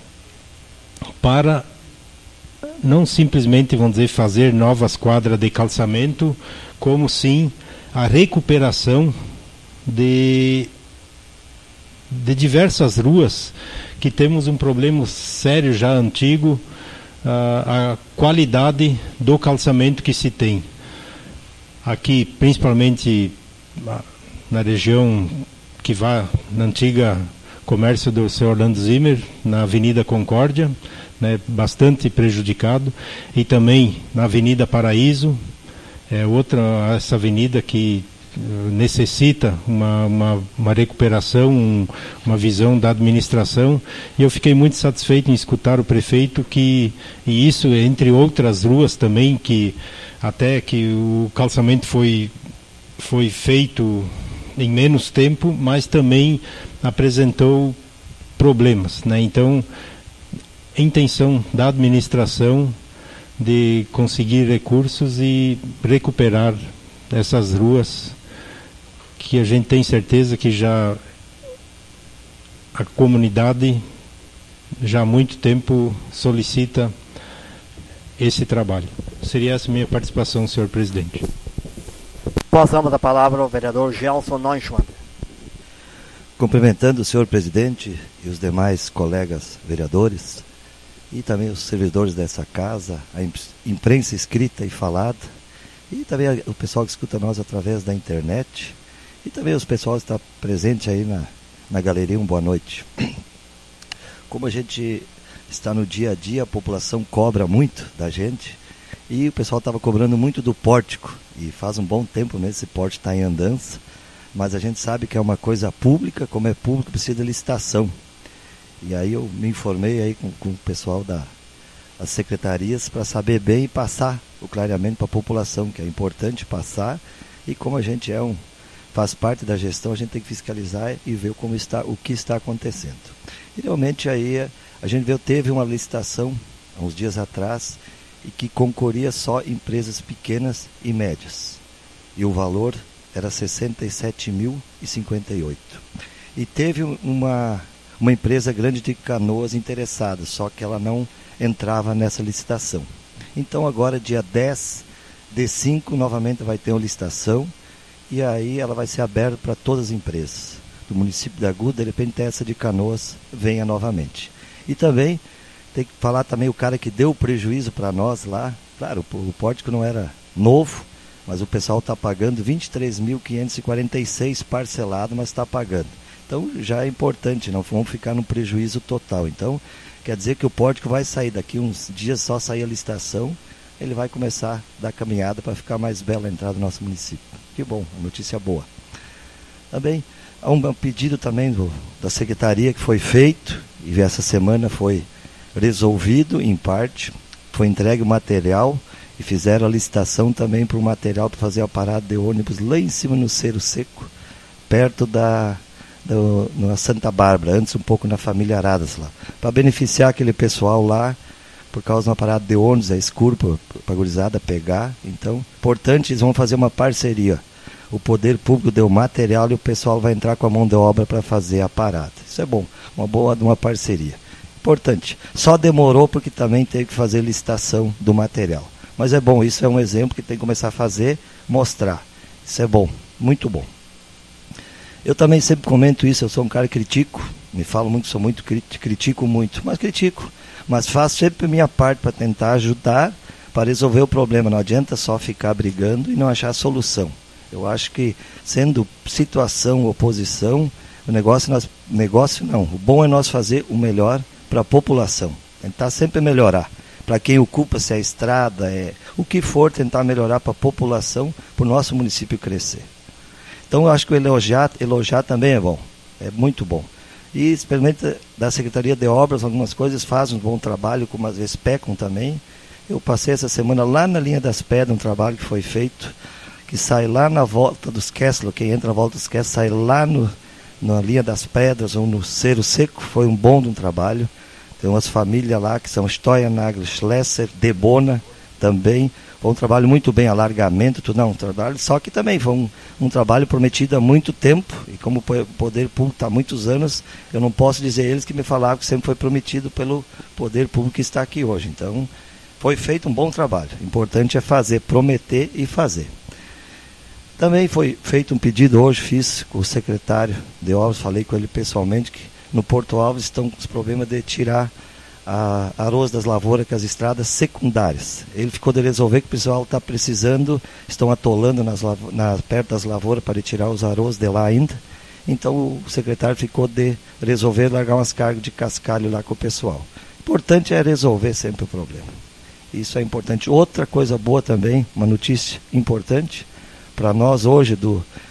para não simplesmente, vamos dizer, fazer novas quadras de calçamento, como sim a recuperação de, de diversas ruas que temos um problema sério já antigo, a, a qualidade do calçamento que se tem. Aqui, principalmente na região que vai na antiga comércio do seu Orlando Zimmer, na Avenida Concórdia, né, bastante prejudicado, e também na Avenida Paraíso, é outra essa avenida que necessita uma, uma, uma recuperação, um, uma visão da administração, e eu fiquei muito satisfeito em escutar o prefeito que, e isso entre outras ruas também, que até que o calçamento foi, foi feito em menos tempo, mas também apresentou problemas, né? Então, a intenção da administração de conseguir recursos e recuperar essas ruas que a gente tem certeza que já a comunidade já há muito tempo solicita esse trabalho. Seria essa a minha participação, senhor presidente.
Passamos a palavra ao vereador Gelson Neuschwander.
Cumprimentando o senhor presidente e os demais colegas vereadores e também os servidores dessa casa, a imprensa escrita e falada, e também o pessoal que escuta nós através da internet, e também os pessoal que está presente aí na, na galeria, uma boa noite. Como a gente está no dia a dia, a população cobra muito da gente, e o pessoal estava cobrando muito do pórtico, e faz um bom tempo mesmo esse pórtico está em andança, mas a gente sabe que é uma coisa pública, como é público, precisa de licitação. E aí eu me informei aí com, com o pessoal da, das secretarias para saber bem e passar o clareamento para a população, que é importante passar, e como a gente é um, faz parte da gestão, a gente tem que fiscalizar e ver como está, o que está acontecendo. E realmente aí a gente viu, teve uma licitação há uns dias atrás e que concorria só empresas pequenas e médias. E o valor era sessenta e sete mil e cinquenta e oito. E teve uma, uma empresa grande de Canoas interessada, só que ela não entrava nessa licitação. Então agora, dia dez de cinco, novamente vai ter uma licitação, e aí ela vai ser aberta para todas as empresas do município de Agudo. De repente essa de Canoas venha novamente. E também tem que falar também o cara que deu prejuízo para nós lá. Claro, o pórtico não era novo, mas o pessoal está pagando vinte e três mil quinhentos e quarenta e seis parcelado, mas está pagando. Então já é importante, não vamos ficar no prejuízo total. Então quer dizer que o pórtico vai sair daqui uns dias, só sair a licitação, ele vai começar a dar caminhada para ficar mais bela a entrada do nosso município. Que bom, uma notícia boa. Também há um pedido também do, da secretaria que foi feito, e essa semana foi resolvido em parte, foi entregue o material e fizeram a licitação também para o material para fazer a parada de ônibus lá em cima no Cerro Seco, perto da do, na Santa Bárbara, antes um pouco na Família Aradas lá, para beneficiar aquele pessoal lá, por causa de uma parada de ônibus, é escuro para a gurizada pegar. Então, importante, eles vão fazer uma parceria. O poder público deu material e o pessoal vai entrar com a mão de obra para fazer a parada. Isso é bom, uma boa uma parceria. Importante. Só demorou porque também teve que fazer licitação do material. Mas é bom, isso é um exemplo que tem que começar a fazer, mostrar. Isso é bom, muito bom. Eu também sempre comento isso, eu sou um cara que critico, me falo muito, sou muito crítico, critico muito, mas critico. Mas faço sempre a minha parte para tentar ajudar, para resolver o problema. Não adianta só ficar brigando e não achar solução. Eu acho que, sendo situação, oposição, o negócio, nós, negócio não. O bom é nós fazer o melhor para a população. Tentar sempre melhorar. Para quem ocupa, se é a estrada, é o que for, tentar melhorar para a população, para o nosso município crescer. Então eu acho que o elogiar, elogiar também é bom. É muito bom. E experimenta da Secretaria de Obras, algumas coisas, faz um bom trabalho, como às vezes pecam também. Eu passei essa semana lá na linha das pedras, um trabalho que foi feito, que sai lá na volta dos Kessler, quem entra na volta dos Kessler, sai lá no, na linha das pedras ou no Cerro Seco, foi um bom de um trabalho. Tem umas famílias lá que são Steuernagel, Schlesser, Debona também. Foi um trabalho muito bem, alargamento, tudo, não, um trabalho, só que também foi um, um trabalho prometido há muito tempo, e como o poder público está há muitos anos, eu não posso dizer a eles que me falavam que sempre foi prometido pelo poder público que está aqui hoje. Então, foi feito um bom trabalho. O importante é fazer, prometer e fazer. Também foi feito um pedido hoje, fiz com o secretário de obras, falei com ele pessoalmente, que no Porto Alves estão com os problemas de tirar a arroz das lavouras, que as estradas secundárias. Ele ficou de resolver que o pessoal está precisando, estão atolando nas, nas, perto das lavouras para tirar os arroz de lá ainda. Então o secretário ficou de resolver largar umas cargas de cascalho lá com o pessoal. O importante é resolver sempre o problema. Isso é importante. Outra coisa boa também, uma notícia importante para nós hoje do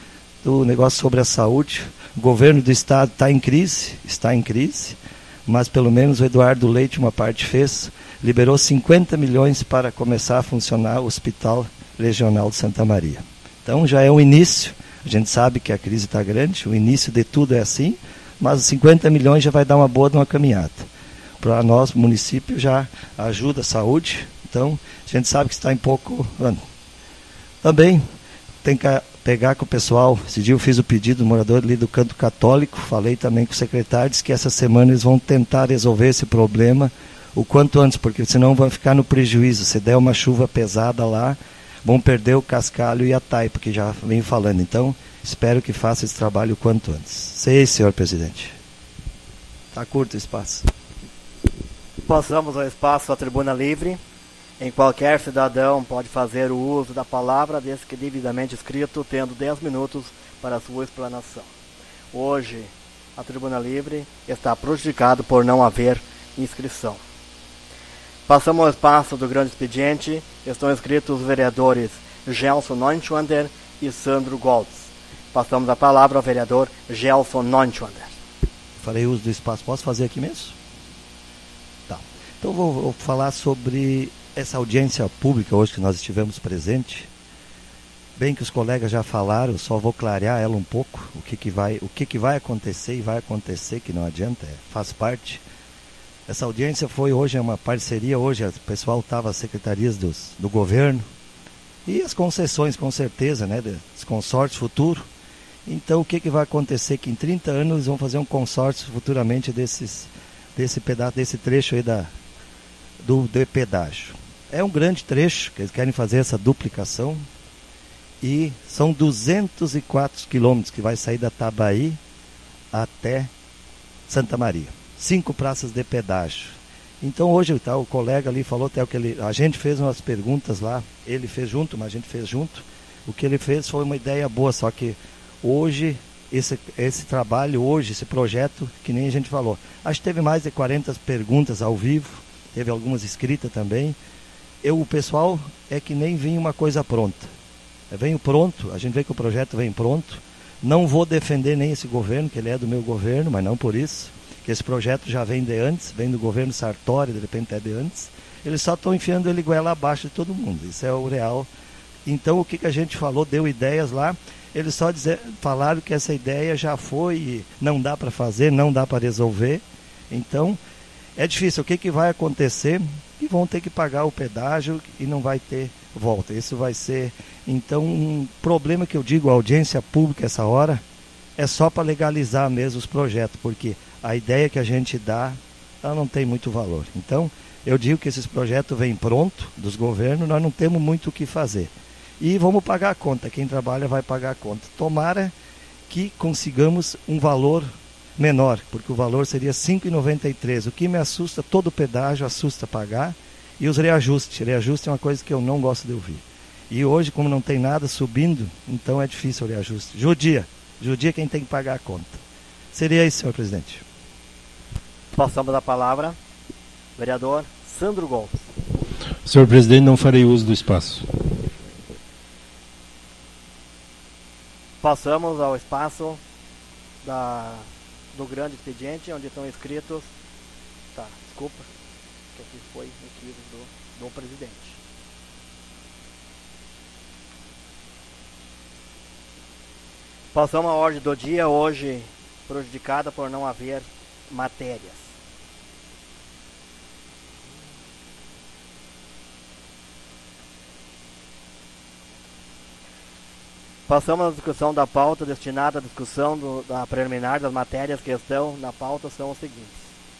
do negócio sobre a saúde. O governo do estado está em crise, está em crise, mas pelo menos o Eduardo Leite, uma parte fez, liberou cinquenta milhões para começar a funcionar o Hospital Regional de Santa Maria. Então já é um início, a gente sabe que a crise está grande, o início de tudo é assim, mas os cinquenta milhões já vai dar uma boa de uma caminhada. Para nós, município, já ajuda a saúde, então a gente sabe que está em pouco ano. Também tem que pegar com o pessoal, esse dia eu fiz o pedido do morador ali do Canto Católico, falei também com o secretário, disse que essa semana eles vão tentar resolver esse problema o quanto antes, porque senão vão ficar no prejuízo. Se der uma chuva pesada lá, vão perder o cascalho e a taipa, que já vem falando. Então, espero que faça esse trabalho o quanto antes. Sei, senhor presidente. Está curto o espaço.
Passamos ao espaço à tribuna livre. Em qualquer cidadão pode fazer o uso da palavra, desde que devidamente escrito, tendo dez minutos para a sua explanação. Hoje, a tribuna livre está prejudicado por não haver inscrição. Passamos ao espaço do grande expediente. Estão inscritos os vereadores Gelson Neuschwander e Sandro Goltz. Passamos a palavra ao vereador Gelson Neuschwander.
Farei uso do espaço. Posso fazer aqui mesmo? Tá. Então vou, vou falar sobre essa audiência pública hoje que nós estivemos presente. Bem que os colegas já falaram, só vou clarear ela um pouco, o que, que, vai, o que, que vai acontecer e vai acontecer, que não adianta, é, faz parte. Essa audiência foi hoje, é uma parceria, hoje o pessoal estava, as secretarias dos, do governo, e as concessões, com certeza, né, dos consórcios futuros. Então o que, que vai acontecer? Que em trinta anos eles vão fazer um consórcio futuramente desses, desse pedaço, desse trecho aí da, do, do pedágio. É um grande trecho, que eles querem fazer essa duplicação, e são duzentos e quatro quilômetros que vai sair da Tabaí até Santa Maria. Cinco praças de pedágio. Então hoje tá, o colega ali falou, até o que ele, a gente fez umas perguntas lá, ele fez junto, mas a gente fez junto. O que ele fez foi uma ideia boa, só que hoje, esse, esse trabalho, hoje, esse projeto, que nem a gente falou, acho que teve mais de quarenta perguntas ao vivo, teve algumas escritas também. Eu, o pessoal é que nem vinha uma coisa pronta. Vem pronto, a gente vê que o projeto vem pronto. Não vou defender nem esse governo, que ele é do meu governo, mas não por isso. Que esse projeto já vem de antes, vem do governo Sartori, de repente é de antes. Eles só estão enfiando ele goela abaixo de todo mundo, isso é o real. Então o que, que a gente falou, deu ideias lá, eles só dizer, falaram que essa ideia já foi e não dá para fazer, não dá para resolver. Então é difícil, o que, que vai acontecer? E vão ter que pagar o pedágio e não vai ter volta. Isso vai ser, então, um problema que eu digo, a audiência pública essa hora, é só para legalizar mesmo os projetos, porque a ideia que a gente dá, ela não tem muito valor. Então, eu digo que esses projetos vêm pronto dos governos, nós não temos muito o que fazer. E vamos pagar a conta, quem trabalha vai pagar a conta. Tomara que consigamos um valor menor, porque o valor seria cinco reais e noventa e três centavos. O que me assusta, todo o pedágio assusta pagar, e os reajustes. Reajuste é uma coisa que eu não gosto de ouvir. E hoje, como não tem nada subindo, então é difícil o reajuste. Judia, judia quem tem que pagar a conta. Seria isso, senhor presidente.
Passamos a palavra, vereador Sandro Goltz.
Senhor presidente, não farei uso do espaço.
Passamos ao espaço da, do grande expediente, onde estão inscritos. Tá, desculpa, que aqui foi equívoco do, do presidente. Passamos a ordem do dia, hoje prejudicada por não haver matérias. Passamos à discussão da pauta destinada à discussão do, da preliminar das matérias que estão na pauta são os seguintes.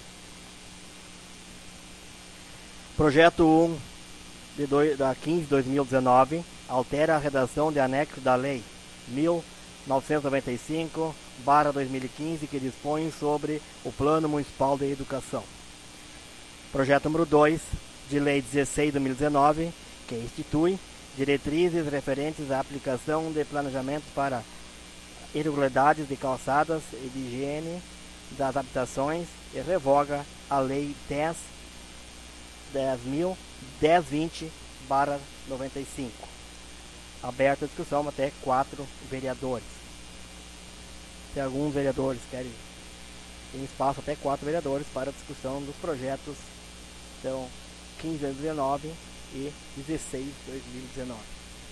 Projeto um de do, da quinze de dois mil e dezenove altera a redação de anexo da Lei mil novecentos e noventa e cinco barra dois mil e quinze, que dispõe sobre o Plano Municipal de Educação. Projeto número dois de Lei dezesseis de dois mil e dezenove, que institui diretrizes referentes à aplicação de planejamentos para irregularidades de calçadas e de higiene das habitações e revoga a Lei dez mil cento e vinte barra noventa e cinco. Aberta a discussão até quatro vereadores. se alguns vereadores querem, tem espaço até quatro vereadores para a discussão dos projetos, então, quinze a dezenove e dezesseis de dois mil e dezenove.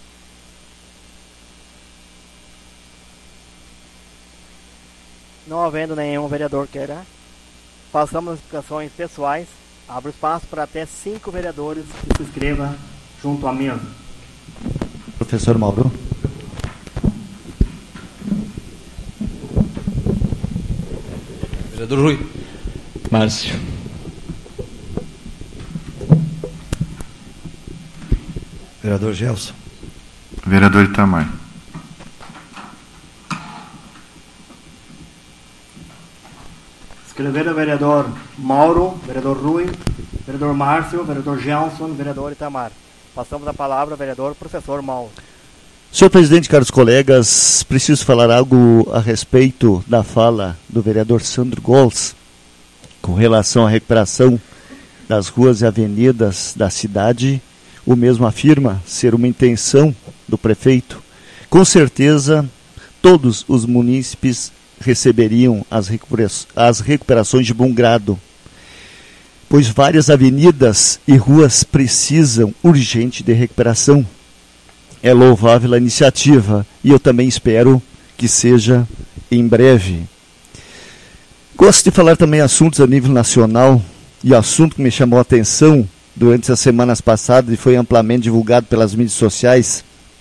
Não havendo nenhum vereador queira, passamos às explicações pessoais. Abro espaço para até cinco vereadores que se inscrevam junto à mesa.
Professor Mauro.
Vereador Rui.
Márcio.
Vereador Gelson.
Vereador Itamar.
Escrever o vereador Mauro, vereador Rui, vereador Márcio, vereador Gelson, vereador Itamar. Passamos a palavra ao vereador professor Mauro.
Senhor presidente, caros colegas, preciso falar algo a respeito da fala do vereador Sandro Gols com relação à recuperação das ruas e avenidas da cidade. O mesmo afirma ser uma intenção do prefeito. Com certeza, todos os munícipes receberiam as, recupera as recuperações de bom grado, pois várias avenidas e ruas precisam urgente de recuperação. É louvável a iniciativa e eu também espero que seja em breve. Gosto de falar também assuntos a nível nacional, e o assunto que me chamou a atenção durante as semanas passadas e foi amplamente divulgado pelas mídias sociais: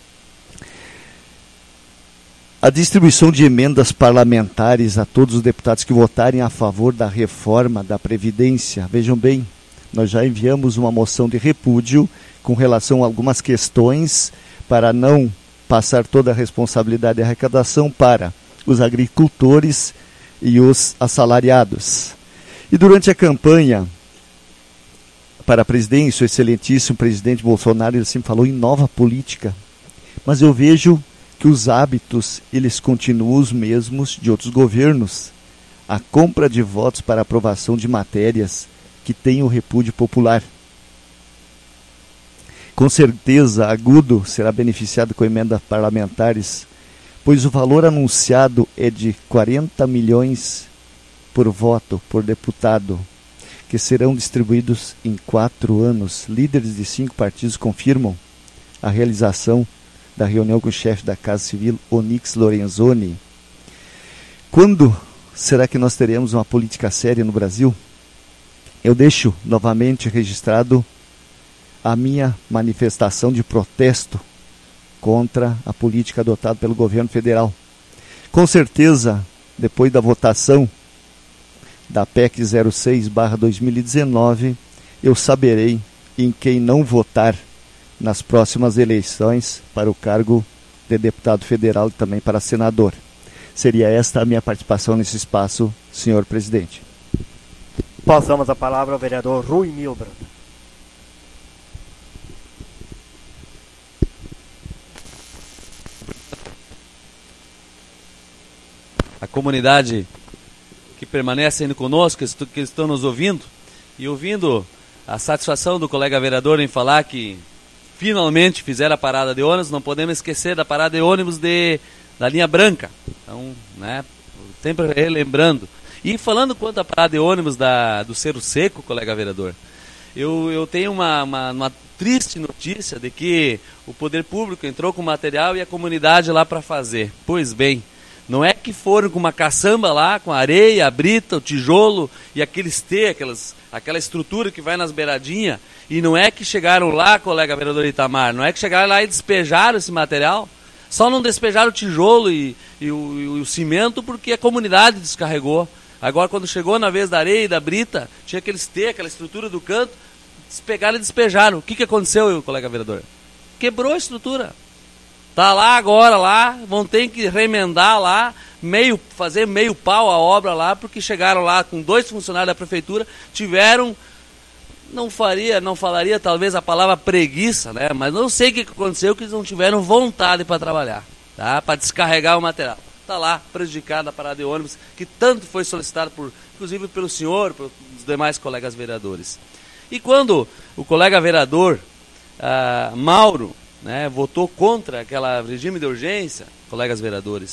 a distribuição de emendas parlamentares a todos os deputados que votarem a favor da reforma da Previdência. Vejam bem, nós já enviamos uma moção de repúdio com relação a algumas questões para não passar toda a responsabilidade de arrecadação para os agricultores e os assalariados. E durante a campanha para a presidência, o excelentíssimo presidente Bolsonaro, ele sempre falou em nova política, mas eu vejo que os hábitos, eles continuam os mesmos de outros governos. A compra de votos para aprovação de matérias que têm o repúdio popular. Com certeza, Agudo será beneficiado com emendas parlamentares, pois o valor anunciado é de quarenta milhões por voto, por deputado, que serão distribuídos em quatro anos. Líderes de cinco partidos confirmam a realização da reunião com o chefe da Casa Civil, Onyx Lorenzoni. Quando será que nós teremos uma política séria no Brasil? Eu deixo novamente registrado a minha manifestação de protesto contra a política adotada pelo governo federal. Com certeza, depois da votação da P E C zero seis barra dois mil e dezenove, eu saberei em quem não votar nas próximas eleições para o cargo de deputado federal e também para senador. Seria esta a minha participação nesse espaço, senhor presidente.
Passamos a palavra ao vereador Rui Milbrand.
A comunidade que permanece ainda conosco, que estão nos ouvindo, e ouvindo a satisfação do colega vereador em falar que finalmente fizeram a parada de ônibus. Não podemos esquecer da parada de ônibus de, da linha branca. Então, né, sempre relembrando. E falando quanto à parada de ônibus da, do Cerro Seco, colega vereador, eu, eu tenho uma, uma, uma triste notícia de que o poder público entrou com material e a comunidade lá para fazer. Pois bem, não é que foram com uma caçamba lá, com a areia, a brita, o tijolo e aqueles T, aquelas, aquela estrutura que vai nas beiradinhas, e não é que chegaram lá, colega vereador Itamar, não é que chegaram lá e despejaram esse material, só não despejaram o tijolo e, e, o, e o cimento porque a comunidade descarregou. Agora, quando chegou na vez da areia e da brita, tinha aqueles T, aquela estrutura do canto, despegaram e despejaram. O que, que aconteceu, colega vereador? Quebrou a estrutura. Tá lá agora, lá, vão ter que remendar lá, meio, fazer meio pau a obra lá, porque chegaram lá com dois funcionários da prefeitura, tiveram, não faria, não falaria talvez a palavra preguiça, né? Mas não sei o que aconteceu, que eles não tiveram vontade para trabalhar, tá? Para descarregar o material. Tá lá, prejudicada a parada de ônibus, que tanto foi solicitado, por, inclusive pelo senhor, pelos demais colegas vereadores. E quando o colega vereador uh, Mauro, né, votou contra aquele regime de urgência, colegas vereadores,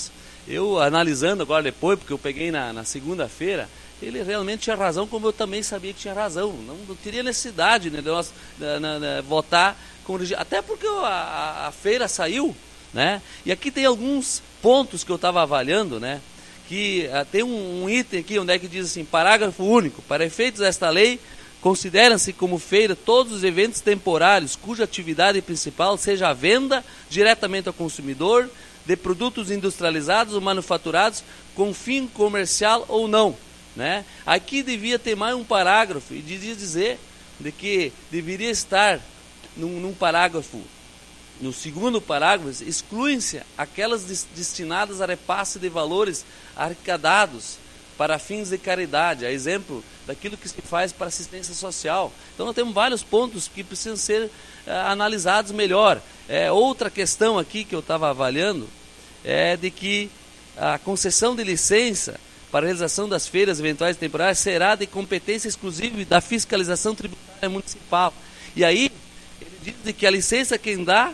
eu analisando agora depois, porque eu peguei na, na segunda-feira, ele realmente tinha razão, como eu também sabia que tinha razão. Não, não teria necessidade, né, de nós na, na, na, votar com até porque a, a feira saiu, né? E aqui tem alguns pontos que eu estava avaliando, né? Que uh, tem um, um item aqui onde é que diz assim, parágrafo único, para efeitos desta lei, consideram-se como feira todos os eventos temporários cuja atividade principal seja a venda diretamente ao consumidor de produtos industrializados ou manufaturados com fim comercial ou não, né? Aqui devia ter mais um parágrafo e devia dizer de que deveria estar num, num parágrafo, no segundo parágrafo, excluem-se aquelas des, destinadas a repasse de valores arrecadados para fins de caridade, a exemplo daquilo que se faz para assistência social. Então nós temos vários pontos que precisam ser uh, analisados melhor. É, outra questão aqui que eu estava avaliando é de que a concessão de licença para a realização das feiras eventuais temporárias será de competência exclusiva da fiscalização tributária municipal. E aí, ele diz de que a licença quem dá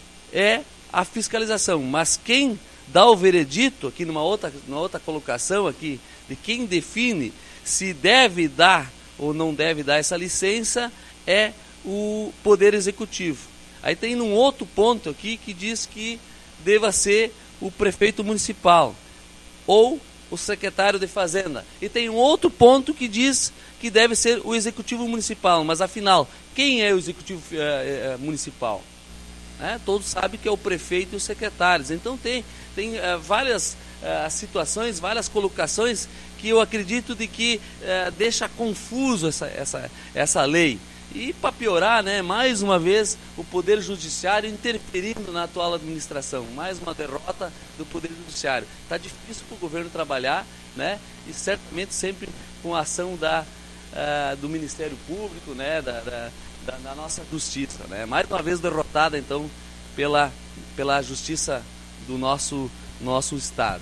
é a fiscalização, mas quem dá o veredito, aqui numa outra, numa outra colocação aqui, de quem define se deve dar ou não deve dar essa licença, é o Poder Executivo. Aí tem um outro ponto aqui que diz que deva ser o prefeito municipal ou o secretário de Fazenda. E tem um outro ponto que diz que deve ser o Executivo Municipal. Mas afinal, quem é o Executivo eh, eh, Municipal? É, todos sabem que é o prefeito e os secretários. Então tem, tem eh, várias eh, situações, várias colocações que eu acredito de que eh, deixa confuso essa, essa, essa lei. E para piorar, né, mais uma vez, o Poder Judiciário interferindo na atual administração. Mais uma derrota do Poder Judiciário. Está difícil para o governo trabalhar, né, e certamente sempre com a ação da, uh, do Ministério Público, né, da, da, da, da nossa Justiça. Né. Mais uma vez derrotada, então, pela, pela Justiça do nosso, nosso Estado.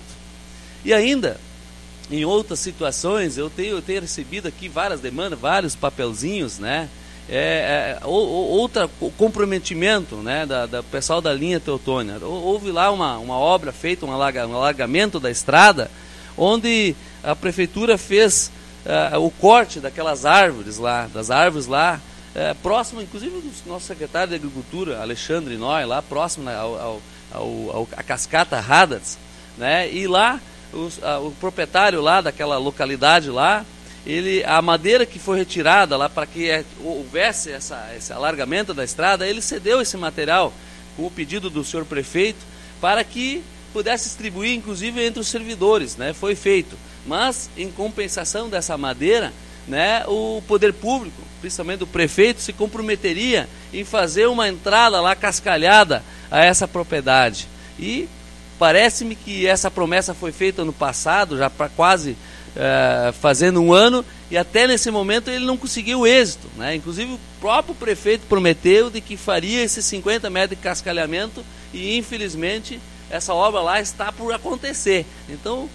E ainda, em outras situações, eu tenho, eu tenho recebido aqui várias demandas, vários papelzinhos, né, É, é, outro comprometimento, né, da, da pessoal da linha Teutônia. Houve lá uma, uma obra feita, um, alaga, um alagamento da estrada, onde a prefeitura fez uh, o corte daquelas árvores lá, das árvores lá, uh, próximo, inclusive do nosso secretário de Agricultura, Alexandre Noy, lá próximo ao, ao, ao, ao, a cascata Haddad, né, e lá os, a, o proprietário lá daquela localidade lá, Ele, a madeira que foi retirada lá para que é, houvesse essa, esse alargamento da estrada, ele cedeu esse material com o pedido do senhor prefeito para que pudesse distribuir, inclusive, entre os servidores, né? Foi feito. Mas, em compensação dessa madeira, né, o poder público, principalmente o prefeito, se comprometeria em fazer uma entrada lá cascalhada a essa propriedade. E parece-me que essa promessa foi feita no passado, já para quase... Uh, fazendo um ano, e até nesse momento ele não conseguiu êxito, né? Inclusive o próprio prefeito prometeu de que faria esses cinquenta metros de cascalhamento e infelizmente essa obra lá está por acontecer. Então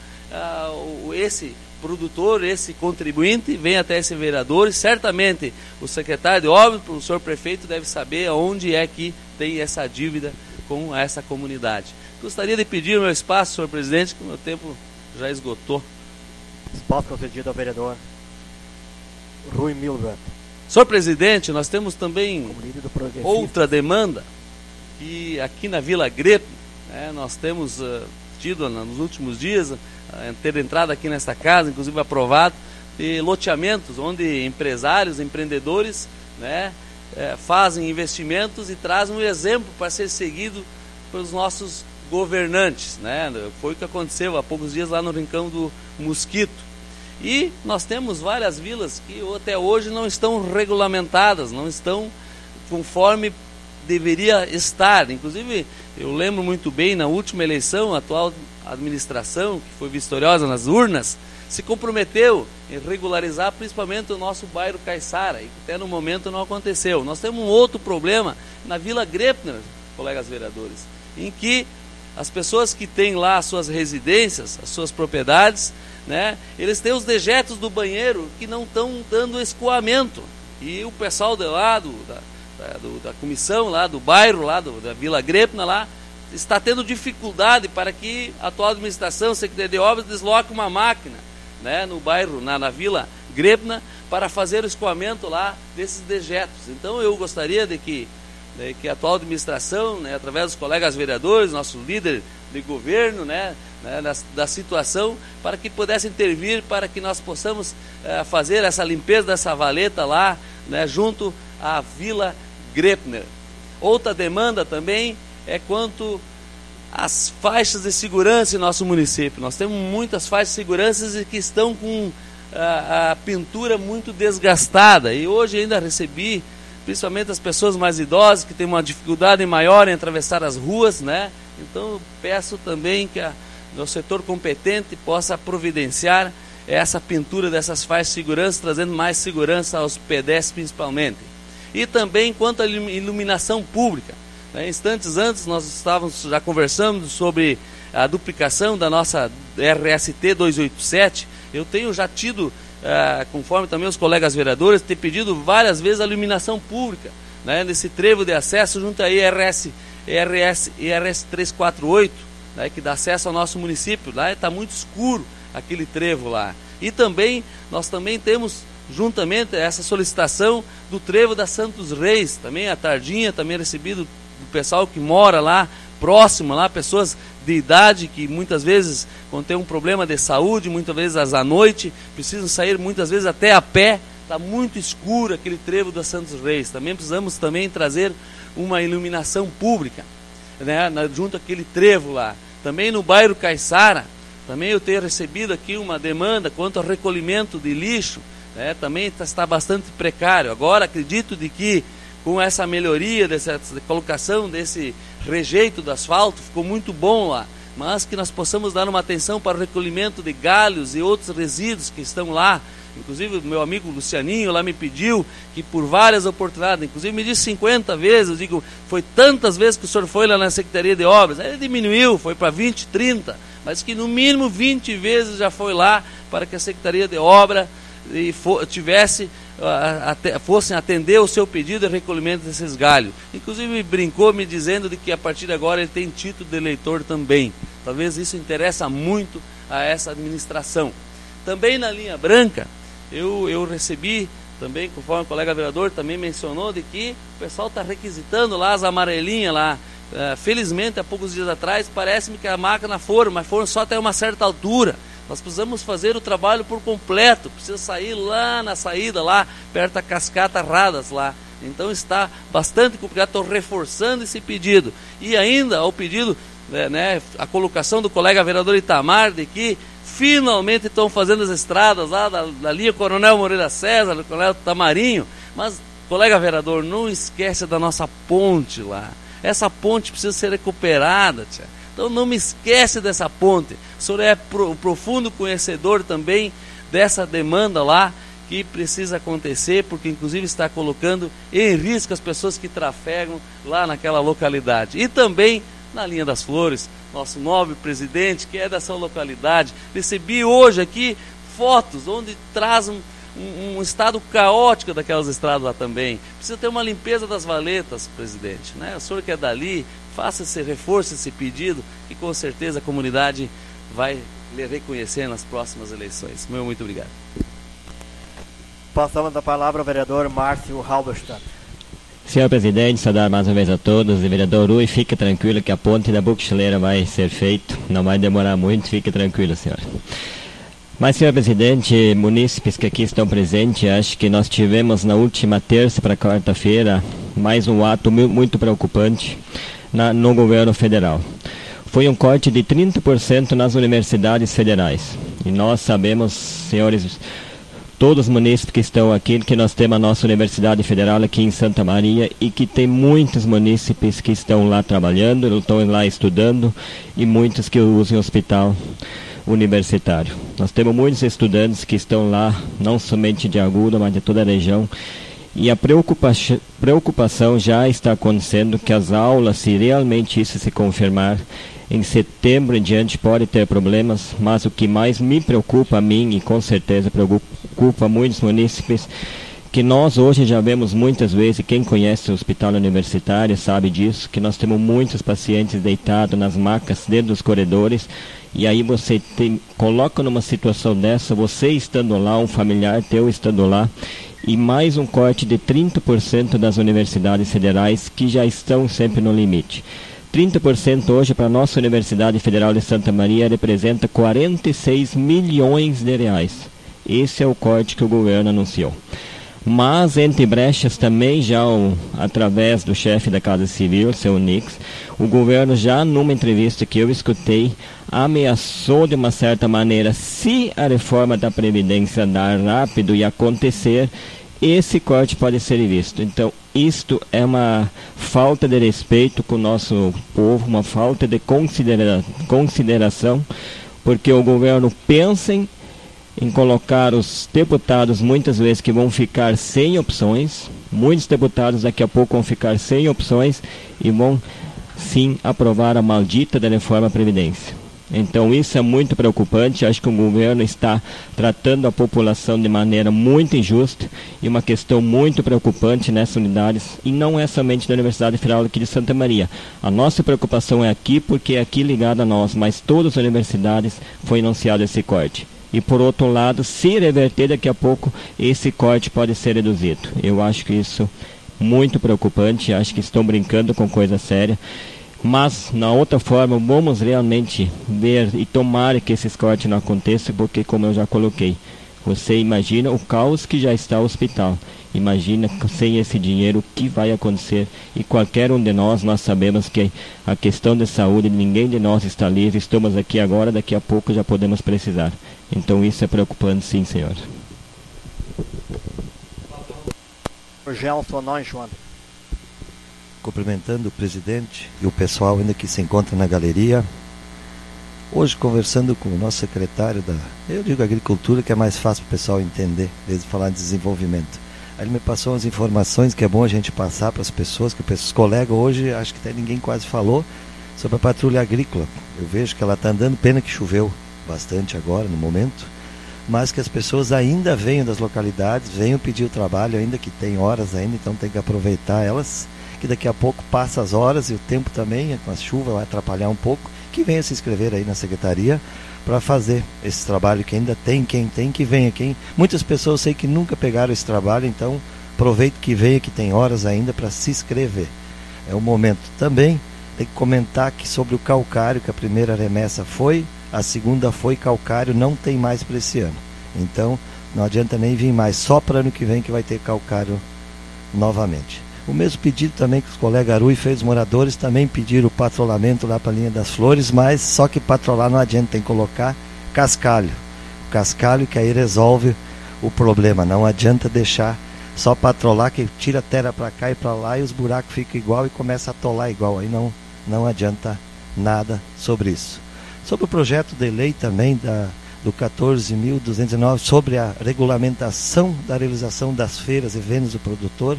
uh, esse produtor, esse contribuinte vem até esse vereador e certamente o secretário de obras, o senhor prefeito deve saber onde é que tem essa dívida com essa comunidade. Gostaria de pedir o meu espaço, senhor presidente, que o meu tempo já esgotou.
Espaço concedido ao vereador Rui Milgram.
Senhor presidente, nós temos também outra demanda, que aqui na Vila Grepe, né, nós temos uh, tido nos últimos dias, uh, ter entrado aqui nesta casa, inclusive aprovado, de loteamentos, onde empresários, empreendedores, né, uh, fazem investimentos e trazem um exemplo para ser seguido pelos nossos governantes, né? Foi o que aconteceu há poucos dias lá no Rincão do Mosquito. E nós temos várias vilas que até hoje não estão regulamentadas, não estão conforme deveria estar. Inclusive, eu lembro muito bem, na última eleição, a atual administração, que foi vitoriosa nas urnas, se comprometeu em regularizar principalmente o nosso bairro Caiçara, e até no momento não aconteceu. Nós temos um outro problema na Vila Grepner, colegas vereadores, em que as pessoas que têm lá as suas residências, as suas propriedades, né, eles têm os dejetos do banheiro que não estão dando escoamento. E o pessoal de lá, do, da, da, do, da comissão lá do bairro, lá do, da Vila Grepna, lá, está tendo dificuldade para que a atual administração, Secretaria de Obras, desloque uma máquina, né, no bairro, na, na Vila Grepna, para fazer o escoamento lá desses dejetos. Então eu gostaria de que, de que a atual administração, né, através dos colegas vereadores, nosso líder de governo, né, né, da, da situação, para que pudesse intervir, para que nós possamos eh, fazer essa limpeza dessa valeta lá, né, junto à Vila Grepner. Outra demanda também é quanto às faixas de segurança em nosso município. Nós temos muitas faixas de segurança que estão com a, a pintura muito desgastada, e hoje ainda recebi, principalmente as pessoas mais idosas, que têm uma dificuldade maior em atravessar as ruas, né? Então peço também que a, o setor competente possa providenciar essa pintura dessas faixas de segurança, trazendo mais segurança aos pedestres principalmente. E também quanto à iluminação pública, né? Instantes antes nós estávamos já conversando sobre a duplicação da nossa R S T duzentos e oitenta e sete. Eu tenho já tido, uh, conforme também os colegas vereadores, ter pedido várias vezes a iluminação pública, né, nesse trevo de acesso junto à I R S, I R S, I R S trezentos e quarenta e oito, né, que dá acesso ao nosso município. Lá está muito escuro aquele trevo lá. E também, nós também temos, juntamente, essa solicitação do trevo da Santos Reis, também à tardinha, também recebido do pessoal que mora lá, próximo lá, pessoas de idade que muitas vezes, quando tem um problema de saúde, muitas vezes à noite, precisam sair muitas vezes até a pé, está muito escuro aquele trevo da Santos Reis. Também precisamos também trazer uma iluminação pública, né, junto àquele trevo lá. Também no bairro Caiçara, também eu tenho recebido aqui uma demanda quanto ao recolhimento de lixo, né, também está bastante precário. Agora acredito de que com essa melhoria, dessa colocação desse rejeito do asfalto, ficou muito bom lá, mas que nós possamos dar uma atenção para o recolhimento de galhos e outros resíduos que estão lá. Inclusive o meu amigo Lucianinho lá me pediu que por várias oportunidades, inclusive me disse cinquenta vezes, eu digo, foi tantas vezes que o senhor foi lá na Secretaria de Obras, aí ele diminuiu, foi para vinte, trinta, mas que no mínimo vinte vezes já foi lá para que a Secretaria de Obras e for, tivesse, uh, fossem atender o seu pedido de recolhimento desses galhos. Inclusive brincou me dizendo de que a partir de agora ele tem título de eleitor também. Talvez isso interessa muito a essa administração. Também na linha branca, eu, eu recebi, também conforme o colega vereador também mencionou, de que o pessoal está requisitando lá as amarelinhas lá. Uh, felizmente, há poucos dias atrás, parece-me que a máquina foram, mas foram só até uma certa altura. Nós precisamos fazer o trabalho por completo, precisa sair lá na saída, lá perto da Cascata Radas lá. Então está bastante complicado, estou reforçando esse pedido. E ainda ao pedido, né, a colocação do colega vereador Itamar, de que finalmente estão fazendo as estradas lá da, da linha Coronel Moreira César, do Coronel Tamarinho. Mas, colega vereador, não esquece da nossa ponte lá. Essa ponte precisa ser recuperada, tia. Então não me esquece dessa ponte. O senhor é pro, profundo conhecedor também dessa demanda lá que precisa acontecer, porque inclusive está colocando em risco as pessoas que trafegam lá naquela localidade. E também na linha das Flores, nosso nobre presidente, que é dessa localidade, recebi hoje aqui fotos onde traz um, um, um estado caótico daquelas estradas lá também. Precisa ter uma limpeza das valetas, presidente, né? O senhor que é dali, faça esse reforço, esse pedido, que com certeza a comunidade vai lhe reconhecer nas próximas eleições. Meu muito obrigado.
Passamos a palavra ao vereador Márcio Halberstadt.
Senhor presidente, saudar mais uma vez a todos. E vereador Rui, fique tranquilo que a ponte da Buxeleira vai ser feita. Não vai demorar muito, fique tranquilo, senhor. Mas, senhor presidente, munícipes que aqui estão presentes, acho que nós tivemos na última terça para quarta-feira mais um ato muito preocupante na, no governo federal. Foi um corte de trinta por cento nas universidades federais. E nós sabemos, senhores, todos os munícipes que estão aqui, que nós temos a nossa Universidade Federal aqui em Santa Maria e que tem muitos munícipes que estão lá trabalhando, estão lá estudando e muitos que usam o hospital universitário. Nós temos muitos estudantes que estão lá, não somente de Agudo, mas de toda a região. E a preocupação, preocupação já está acontecendo que as aulas, se realmente isso se confirmar, em setembro em diante pode ter problemas, mas o que mais me preocupa a mim, e com certeza preocupa muitos munícipes, que nós hoje já vemos muitas vezes, e quem conhece o hospital universitário sabe disso, que nós temos muitos pacientes deitados nas macas dentro dos corredores, e aí você tem, coloca numa situação dessa, você estando lá, um familiar teu estando lá, e mais um corte de trinta por cento das universidades federais que já estão sempre no limite. trinta por cento hoje para a nossa Universidade Federal de Santa Maria representa quarenta e seis milhões de reais. Esse é o corte que o governo anunciou. Mas, entre brechas também, já o, através do chefe da Casa Civil, seu Nix, o governo já numa entrevista que eu escutei, ameaçou de uma certa maneira, se a reforma da Previdência dar rápido e acontecer, esse corte pode ser visto. Então, isto é uma falta de respeito com o nosso povo, uma falta de considera- consideração, porque o governo pensa em em colocar os deputados muitas vezes que vão ficar sem opções, muitos deputados daqui a pouco vão ficar sem opções e vão sim aprovar a maldita da reforma Previdência. Então isso é muito preocupante, acho que o governo está tratando a população de maneira muito injusta e uma questão muito preocupante nessas unidades, e não é somente da Universidade Federal aqui de Santa Maria. A nossa preocupação é aqui porque é aqui ligado a nós, mas todas as universidades foi anunciado esse corte. E por outro lado, se reverter daqui a pouco, esse corte pode ser reduzido. Eu acho que isso é muito preocupante, acho que estão brincando com coisa séria. Mas, na outra forma, vamos realmente ver e tomar que esses cortes não aconteçam, porque, como eu já coloquei, você imagina o caos que já está o hospital. Imagina sem esse dinheiro o que vai acontecer. E qualquer um de nós, nós sabemos que a questão de saúde, ninguém de nós está livre. Estamos aqui agora, daqui a pouco já podemos precisar. Então isso é preocupante, sim, senhor.
Gelson Neuschwander.
Cumprimentando o presidente e o pessoal ainda que se encontra na galeria. Hoje, conversando com o nosso secretário da, eu digo agricultura, que é mais fácil para o pessoal entender, em vez de falar de desenvolvimento. Aí ele me passou umas informações que é bom a gente passar para as pessoas, que os colegas hoje, acho que até ninguém quase falou, sobre a patrulha agrícola. Eu vejo que ela está andando, pena que choveu bastante agora, no momento, mas que as pessoas ainda venham das localidades, venham pedir o trabalho, ainda que tem horas ainda, então tem que aproveitar elas, que daqui a pouco passa as horas e o tempo também, com a chuva vai atrapalhar um pouco, que venha se inscrever aí na secretaria para fazer esse trabalho que ainda tem, quem tem, que venha. Quem, muitas pessoas sei que nunca pegaram esse trabalho, então aproveite que venha, que tem horas ainda para se inscrever. É o momento. Também tem que comentar que sobre o calcário, que a primeira remessa foi, a segunda foi calcário, não tem mais para esse ano. Então não adianta nem vir mais, só para ano que vem que vai ter calcário novamente. O mesmo pedido também que os colegas Arui fez, os moradores também pediram o patrulhamento lá para a linha das flores, mas só que patrolar não adianta, tem que colocar cascalho. O cascalho que aí resolve o problema, não adianta deixar só patrolar que tira a terra para cá e para lá e os buracos ficam igual e começa a atolar igual, aí não, não adianta nada sobre isso. Sobre o projeto de lei também da, do quatorze mil duzentos e nove, sobre a regulamentação da realização das feiras e vendas do produtor,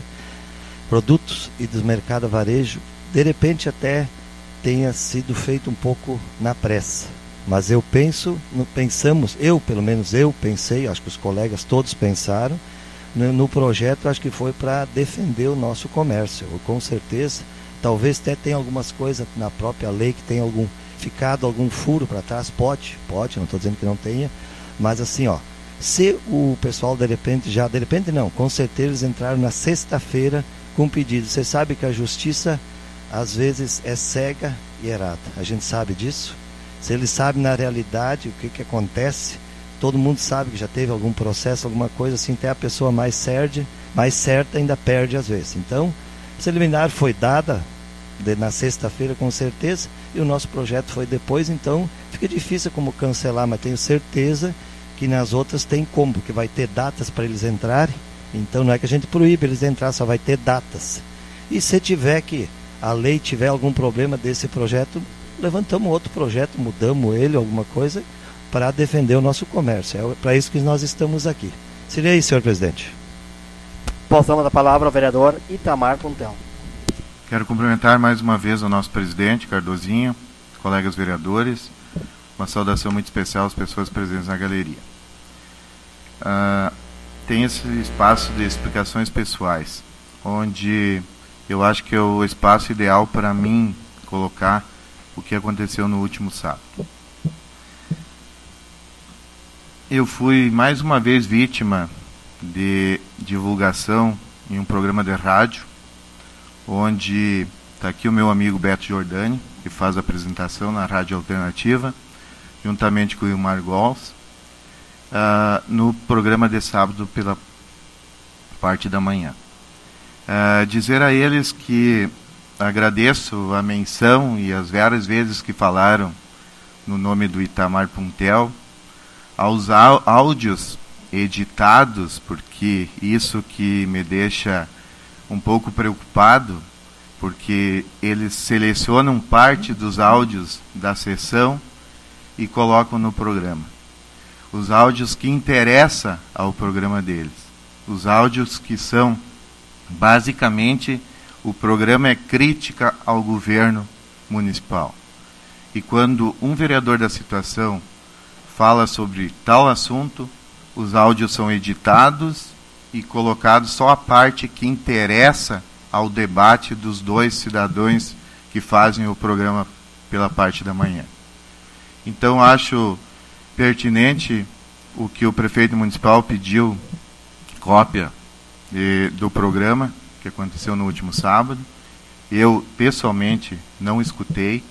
produtos e do mercado varejo, de repente até tenha sido feito um pouco na pressa. Mas eu penso, no, pensamos, eu pelo menos eu pensei, acho que os colegas todos pensaram, no, no projeto acho que foi para defender o nosso comércio. Eu, com certeza, talvez até tenha algumas coisas na própria lei que tenha algum, ficado algum furo para trás, pode, pode, não estou dizendo que não tenha, mas assim, ó, se o pessoal de repente já, de repente não, com certeza eles entraram na sexta-feira com pedido. Você sabe que a justiça às vezes é cega e errada. A gente sabe disso. Se eles sabem na realidade o que, que acontece, todo mundo sabe que já teve algum processo, alguma coisa assim, até a pessoa mais certa, mais certa ainda perde às vezes. Então, essa liminar foi dada de, na sexta-feira com certeza, e o nosso projeto foi depois, então fica difícil como cancelar, mas tenho certeza que nas outras tem como, porque vai ter datas para eles entrarem. Então não é que a gente proíbe eles entrar, só vai ter datas. E se tiver que a lei tiver algum problema desse projeto, levantamos outro projeto, mudamos ele, alguma coisa, para defender o nosso comércio. É para isso que nós estamos aqui. Seria isso, senhor presidente.
Passamos a palavra ao vereador Itamar Pontão.
Quero cumprimentar mais uma vez o nosso presidente, Cardozinho, colegas vereadores, uma saudação muito especial às pessoas presentes na galeria. Uh, tem esse espaço de explicações pessoais, onde eu acho que é o espaço ideal para mim colocar o que aconteceu no último sábado. Eu fui mais uma vez vítima de divulgação em um programa de rádio, onde está aqui o meu amigo Beto Giordani, que faz a apresentação na Rádio Alternativa, juntamente com o Ilmar Gols, uh, no programa de sábado pela parte da manhã. Uh, dizer a eles que agradeço a menção e as várias vezes que falaram no nome do Itamar Puntel, aos áudios editados, porque isso que me deixa um pouco preocupado, porque eles selecionam parte dos áudios da sessão e colocam no programa. Os áudios que interessam ao programa deles. Os áudios que são, basicamente, o programa é crítica ao governo municipal. E quando um vereador da situação fala sobre tal assunto, os áudios são editados e colocados só a parte que interessa ao debate dos dois cidadãos que fazem o programa pela parte da manhã. Então, acho pertinente o que o prefeito municipal pediu, cópia de, do programa que aconteceu no último sábado. Eu, pessoalmente, não escutei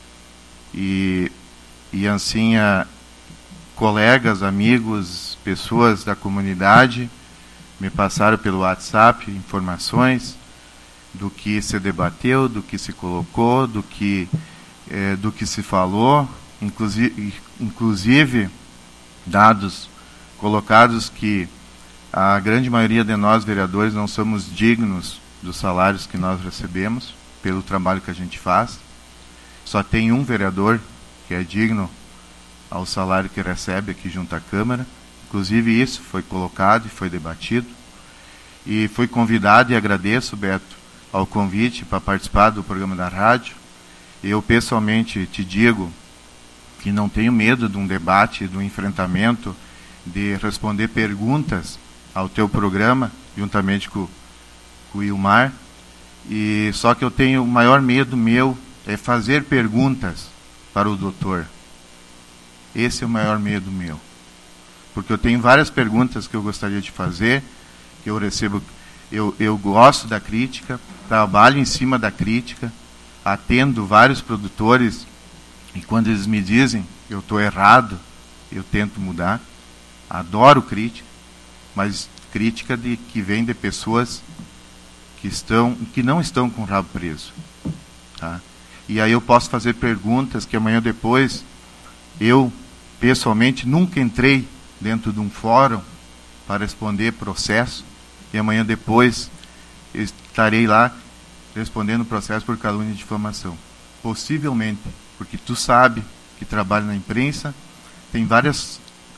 e, e assim, a, colegas, amigos, pessoas da comunidade me passaram pelo WhatsApp informações do que se debateu, do que se colocou, do que, eh, do que se falou, inclusive, inclusive dados colocados que a grande maioria de nós, vereadores, não somos dignos dos salários que nós recebemos pelo trabalho que a gente faz. Só tem um vereador que é digno ao salário que recebe aqui junto à Câmara. Inclusive isso foi colocado e foi debatido. E fui convidado, e agradeço, Beto, ao convite para participar do programa da rádio. Eu pessoalmente te digo que não tenho medo de um debate, de um enfrentamento, de responder perguntas ao teu programa, juntamente com, com o Ilmar. E só que eu tenho, o maior medo meu é fazer perguntas para o doutor. Esse é o maior medo meu. Porque eu tenho várias perguntas que eu gostaria de fazer, que eu recebo, eu, eu gosto da crítica, trabalho em cima da crítica, atendo vários produtores, e quando eles me dizem eu estou errado, eu tento mudar. Adoro crítica, mas crítica de, que vem de pessoas que, estão, que não estão com o rabo preso. Tá? E aí eu posso fazer perguntas que amanhã depois, eu pessoalmente nunca entrei dentro de um fórum para responder processo, e amanhã depois eu estarei lá respondendo processo por calúnia e difamação. Possivelmente, porque tu sabe que trabalha na imprensa, tem vários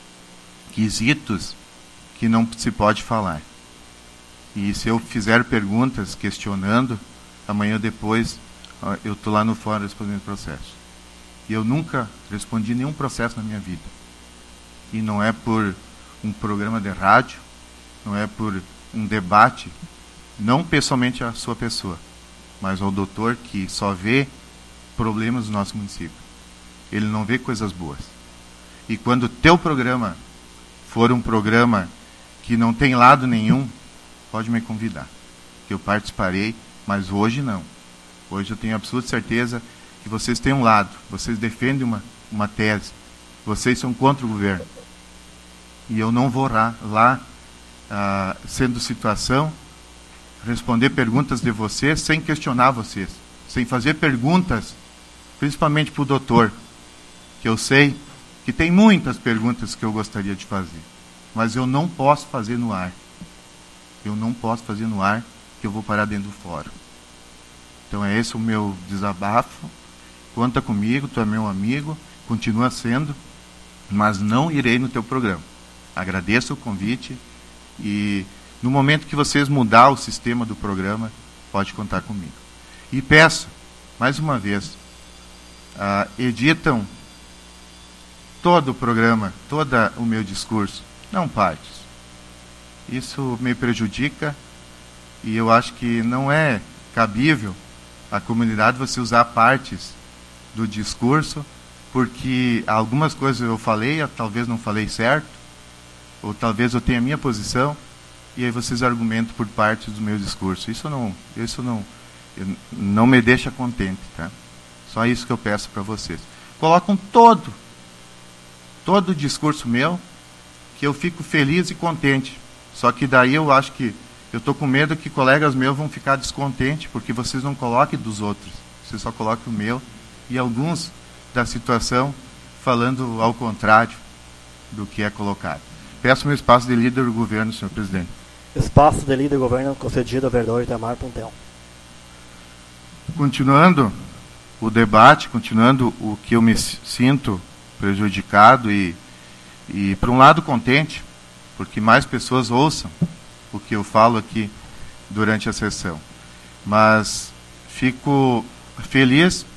quesitos que não se pode falar. E se eu fizer perguntas questionando, amanhã depois ó, eu estou lá no fórum respondendo processo. E eu nunca respondi nenhum processo na minha vida. E não é por um programa de rádio, não é por um debate, não pessoalmente a sua pessoa, mas ao doutor que só vê problemas do nosso município. Ele não vê coisas boas. E quando o teu programa for um programa que não tem lado nenhum, pode me convidar, que eu participarei, mas hoje não. Hoje eu tenho absoluta certeza que vocês têm um lado, vocês defendem uma, uma tese, vocês são contra o governo. E eu não vou lá, lá ah, sendo situação, responder perguntas de vocês sem questionar vocês, sem fazer perguntas, principalmente para o doutor, que eu sei que tem muitas perguntas que eu gostaria de fazer, mas eu não posso fazer no ar. Eu não posso fazer no ar, que eu vou parar dentro do fórum. Então é esse o meu desabafo. Conta comigo, tu é meu amigo, continua sendo, mas não irei no teu programa. Agradeço o convite e no momento que vocês mudar o sistema do programa, pode contar comigo. E peço, mais uma vez, uh, editam todo o programa, todo o meu discurso, não partes. isso me prejudica e eu acho que não é cabível a comunidade você usar partes do discurso, porque algumas coisas eu falei, talvez não falei certo, ou talvez eu tenha a minha posição, e aí vocês argumentam por parte do meu discurso. Isso não, isso não, não me deixa contente, tá? Só isso que eu peço para vocês. Colocam todo, todo o discurso meu, que eu fico feliz e contente. Só que daí eu acho que eu estou com medo que colegas meus vão ficar descontentes, porque vocês não coloquem dos outros, vocês só colocam o meu, e alguns da situação falando ao contrário do que é colocado. Peço meu espaço de líder do governo, senhor presidente.
Espaço de líder do governo concedido ao vereador Itamar Pontel.
Continuando o debate, continuando o que eu me sinto prejudicado e, e por um lado, contente, porque mais pessoas ouçam o que eu falo aqui durante a sessão. Mas fico feliz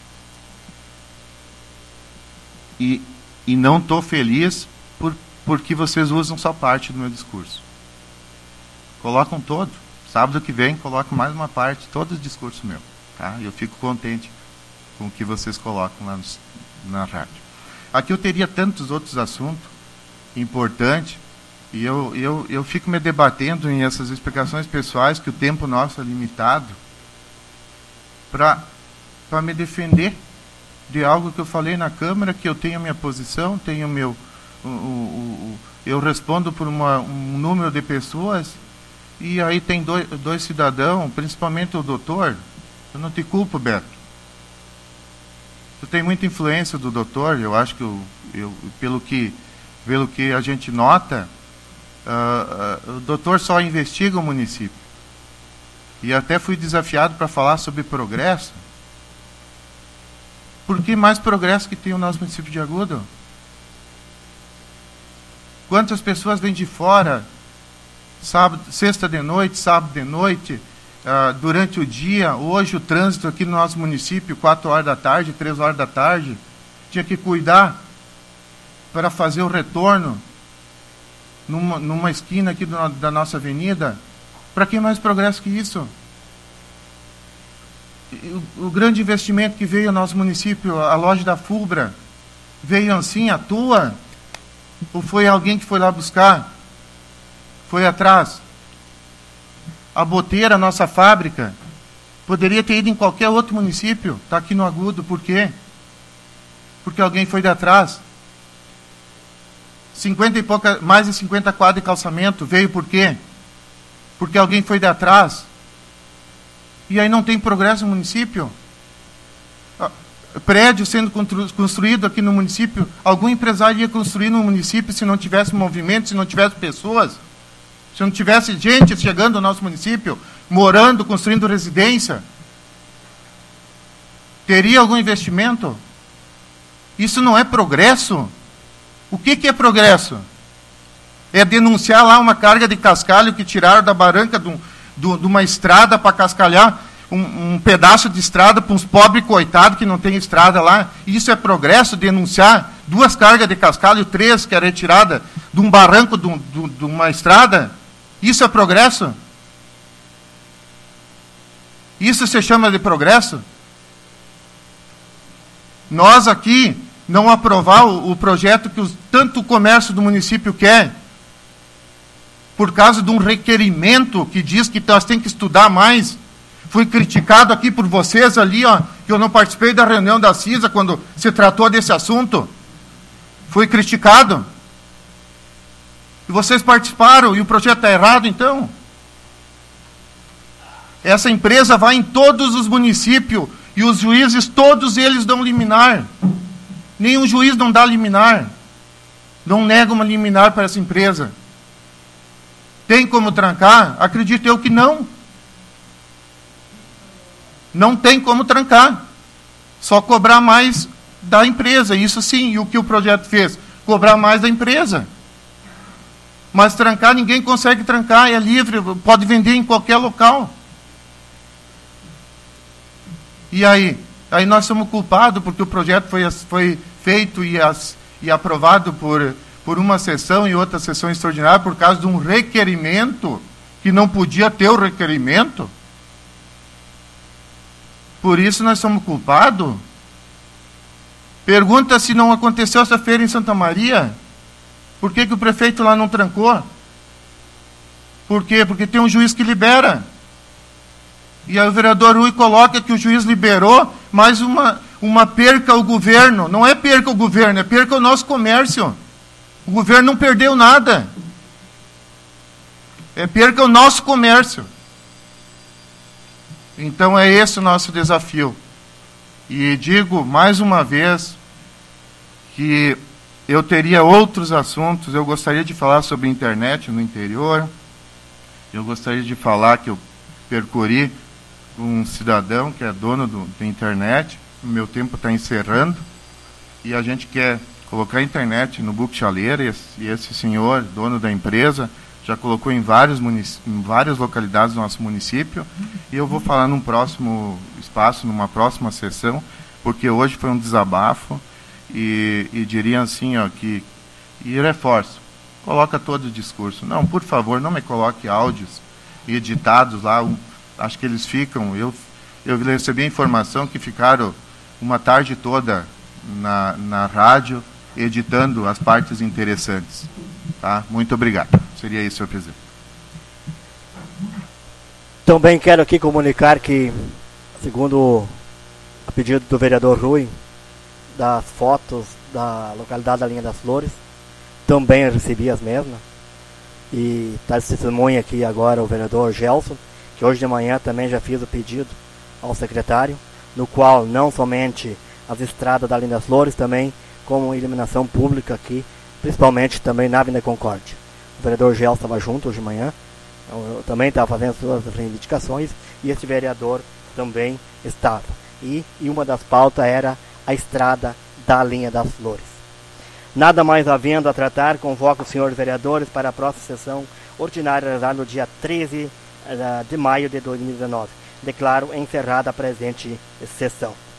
e, e não estou feliz por, porque vocês usam só parte do meu discurso. Colocam todo. Sábado que vem, colocam mais uma parte, todo o discurso meu. Tá? Eu fico contente com o que vocês colocam lá no, na rádio. Aqui eu teria tantos outros assuntos importantes, e eu, eu, eu fico me debatendo em essas explicações pessoais, que o tempo nosso é limitado, para para me defender de algo que eu falei na Câmara, que eu tenho a minha posição, tenho meu, o, o, o, eu respondo por uma, um número de pessoas, e aí tem dois, dois cidadãos, principalmente o doutor. Eu não te culpo, Beto. Tu tem muita influência do doutor, eu acho que, eu, eu, pelo, que pelo que a gente nota, uh, uh, o doutor só investiga o município. E até fui desafiado para falar sobre progresso. Por que mais progresso que tem o nosso município de Agudo? Quantas pessoas vêm de fora, sábado, sexta de noite, sábado de noite, uh, durante o dia? Hoje o trânsito aqui no nosso município, quatro horas da tarde, três horas da tarde, tinha que cuidar para fazer o retorno numa, numa esquina aqui do, da nossa avenida. Para que mais progresso que isso? O, o grande investimento que veio ao nosso município, a loja da Fulbra, veio assim, à toa? Ou foi alguém que foi lá buscar? Foi atrás? A Boteira, a nossa fábrica, poderia ter ido em qualquer outro município, está aqui no Agudo. Por quê? Porque alguém foi de atrás. cinquenta e pouca, mais de cinquenta quadros de calçamento, veio por quê? Porque alguém foi de atrás. E aí não tem progresso no município. Prédio sendo construído aqui no município, algum empresário ia construir no município se não tivesse movimento, se não tivesse pessoas, se não tivesse gente chegando ao nosso município, morando, construindo residência. Teria algum investimento? Isso não é progresso? O que, que é progresso? É denunciar lá uma carga de cascalho que tiraram da barranca de, um, de, de uma estrada para cascalhar um, um pedaço de estrada para uns pobres coitados que não tem estrada lá. Isso é progresso? Denunciar duas cargas de cascalho, três que é retirada de um barranco de, de, de uma estrada? Isso é progresso? Isso se chama de progresso? Nós aqui não aprovar o, o projeto que os, tanto o comércio do município quer, por causa de um requerimento que diz que nós temos que estudar mais. Fui criticado aqui por vocês ali, ó, que eu não participei da reunião da CISA quando se tratou desse assunto. Fui criticado. E vocês participaram, e o projeto está errado, então? Essa empresa vai em todos os municípios, e os juízes, todos eles dão liminar. Nenhum juiz não dá liminar. Não nega uma liminar para essa empresa. Tem como trancar? Acredito eu que não. Não tem como trancar. Só cobrar mais da empresa. Isso sim. E o que o projeto fez? Cobrar mais da empresa. Mas trancar, ninguém consegue trancar. É livre, pode vender em qualquer local. E aí? Aí nós somos culpados porque o projeto foi, foi feito e, as, e aprovado por, por uma sessão e outra sessão extraordinária por causa de um requerimento que não podia ter o requerimento? Por isso nós somos culpados? Pergunta se não aconteceu essa feira em Santa Maria. Por que que o prefeito lá não trancou? Por quê? Porque tem um juiz que libera. E aí o vereador Rui coloca que o juiz liberou, mas uma, uma perca ao governo. Não é perca ao governo, é perca ao nosso comércio. O governo não perdeu nada. É perca ao nosso comércio. Então é esse o nosso desafio. E digo mais uma vez que eu teria outros assuntos. Eu gostaria de falar sobre internet no interior. Eu gostaria de falar que eu percorri um cidadão que é dono do, da internet. O meu tempo está encerrando. E a gente quer colocar a internet no Buco Chaleira. E esse, e esse senhor, dono da empresa, já colocou em, vários em várias localidades do nosso município. E eu vou falar num próximo espaço, numa próxima sessão, porque hoje foi um desabafo. E, e diria assim, ó, que, e reforço, coloca todo o discurso. Não, por favor, não me coloque áudios editados lá. Um, acho que eles ficam... Eu, eu recebi a informação que ficaram uma tarde toda na, na rádio editando as partes interessantes. Tá? Muito obrigado. Seria isso, senhor presidente.
Também quero aqui comunicar que, segundo a pedido do vereador Rui, das fotos da localidade da Linha das Flores, também recebi as mesmas. E está de testemunha aqui agora o vereador Gelson, que hoje de manhã também já fiz o pedido ao secretário, no qual não somente as estradas da Linha das Flores, também como iluminação pública aqui, principalmente também na Avenida Concórdia. O vereador Gelson estava junto hoje de manhã, eu também estava fazendo suas reivindicações, e esse vereador também estava. E, e uma das pautas era a estrada da Linha das Flores. Nada mais havendo a tratar, convoco os senhores vereadores para a próxima sessão ordinária realizada no dia treze de maio de dois mil e dezenove. Declaro encerrada a presente sessão.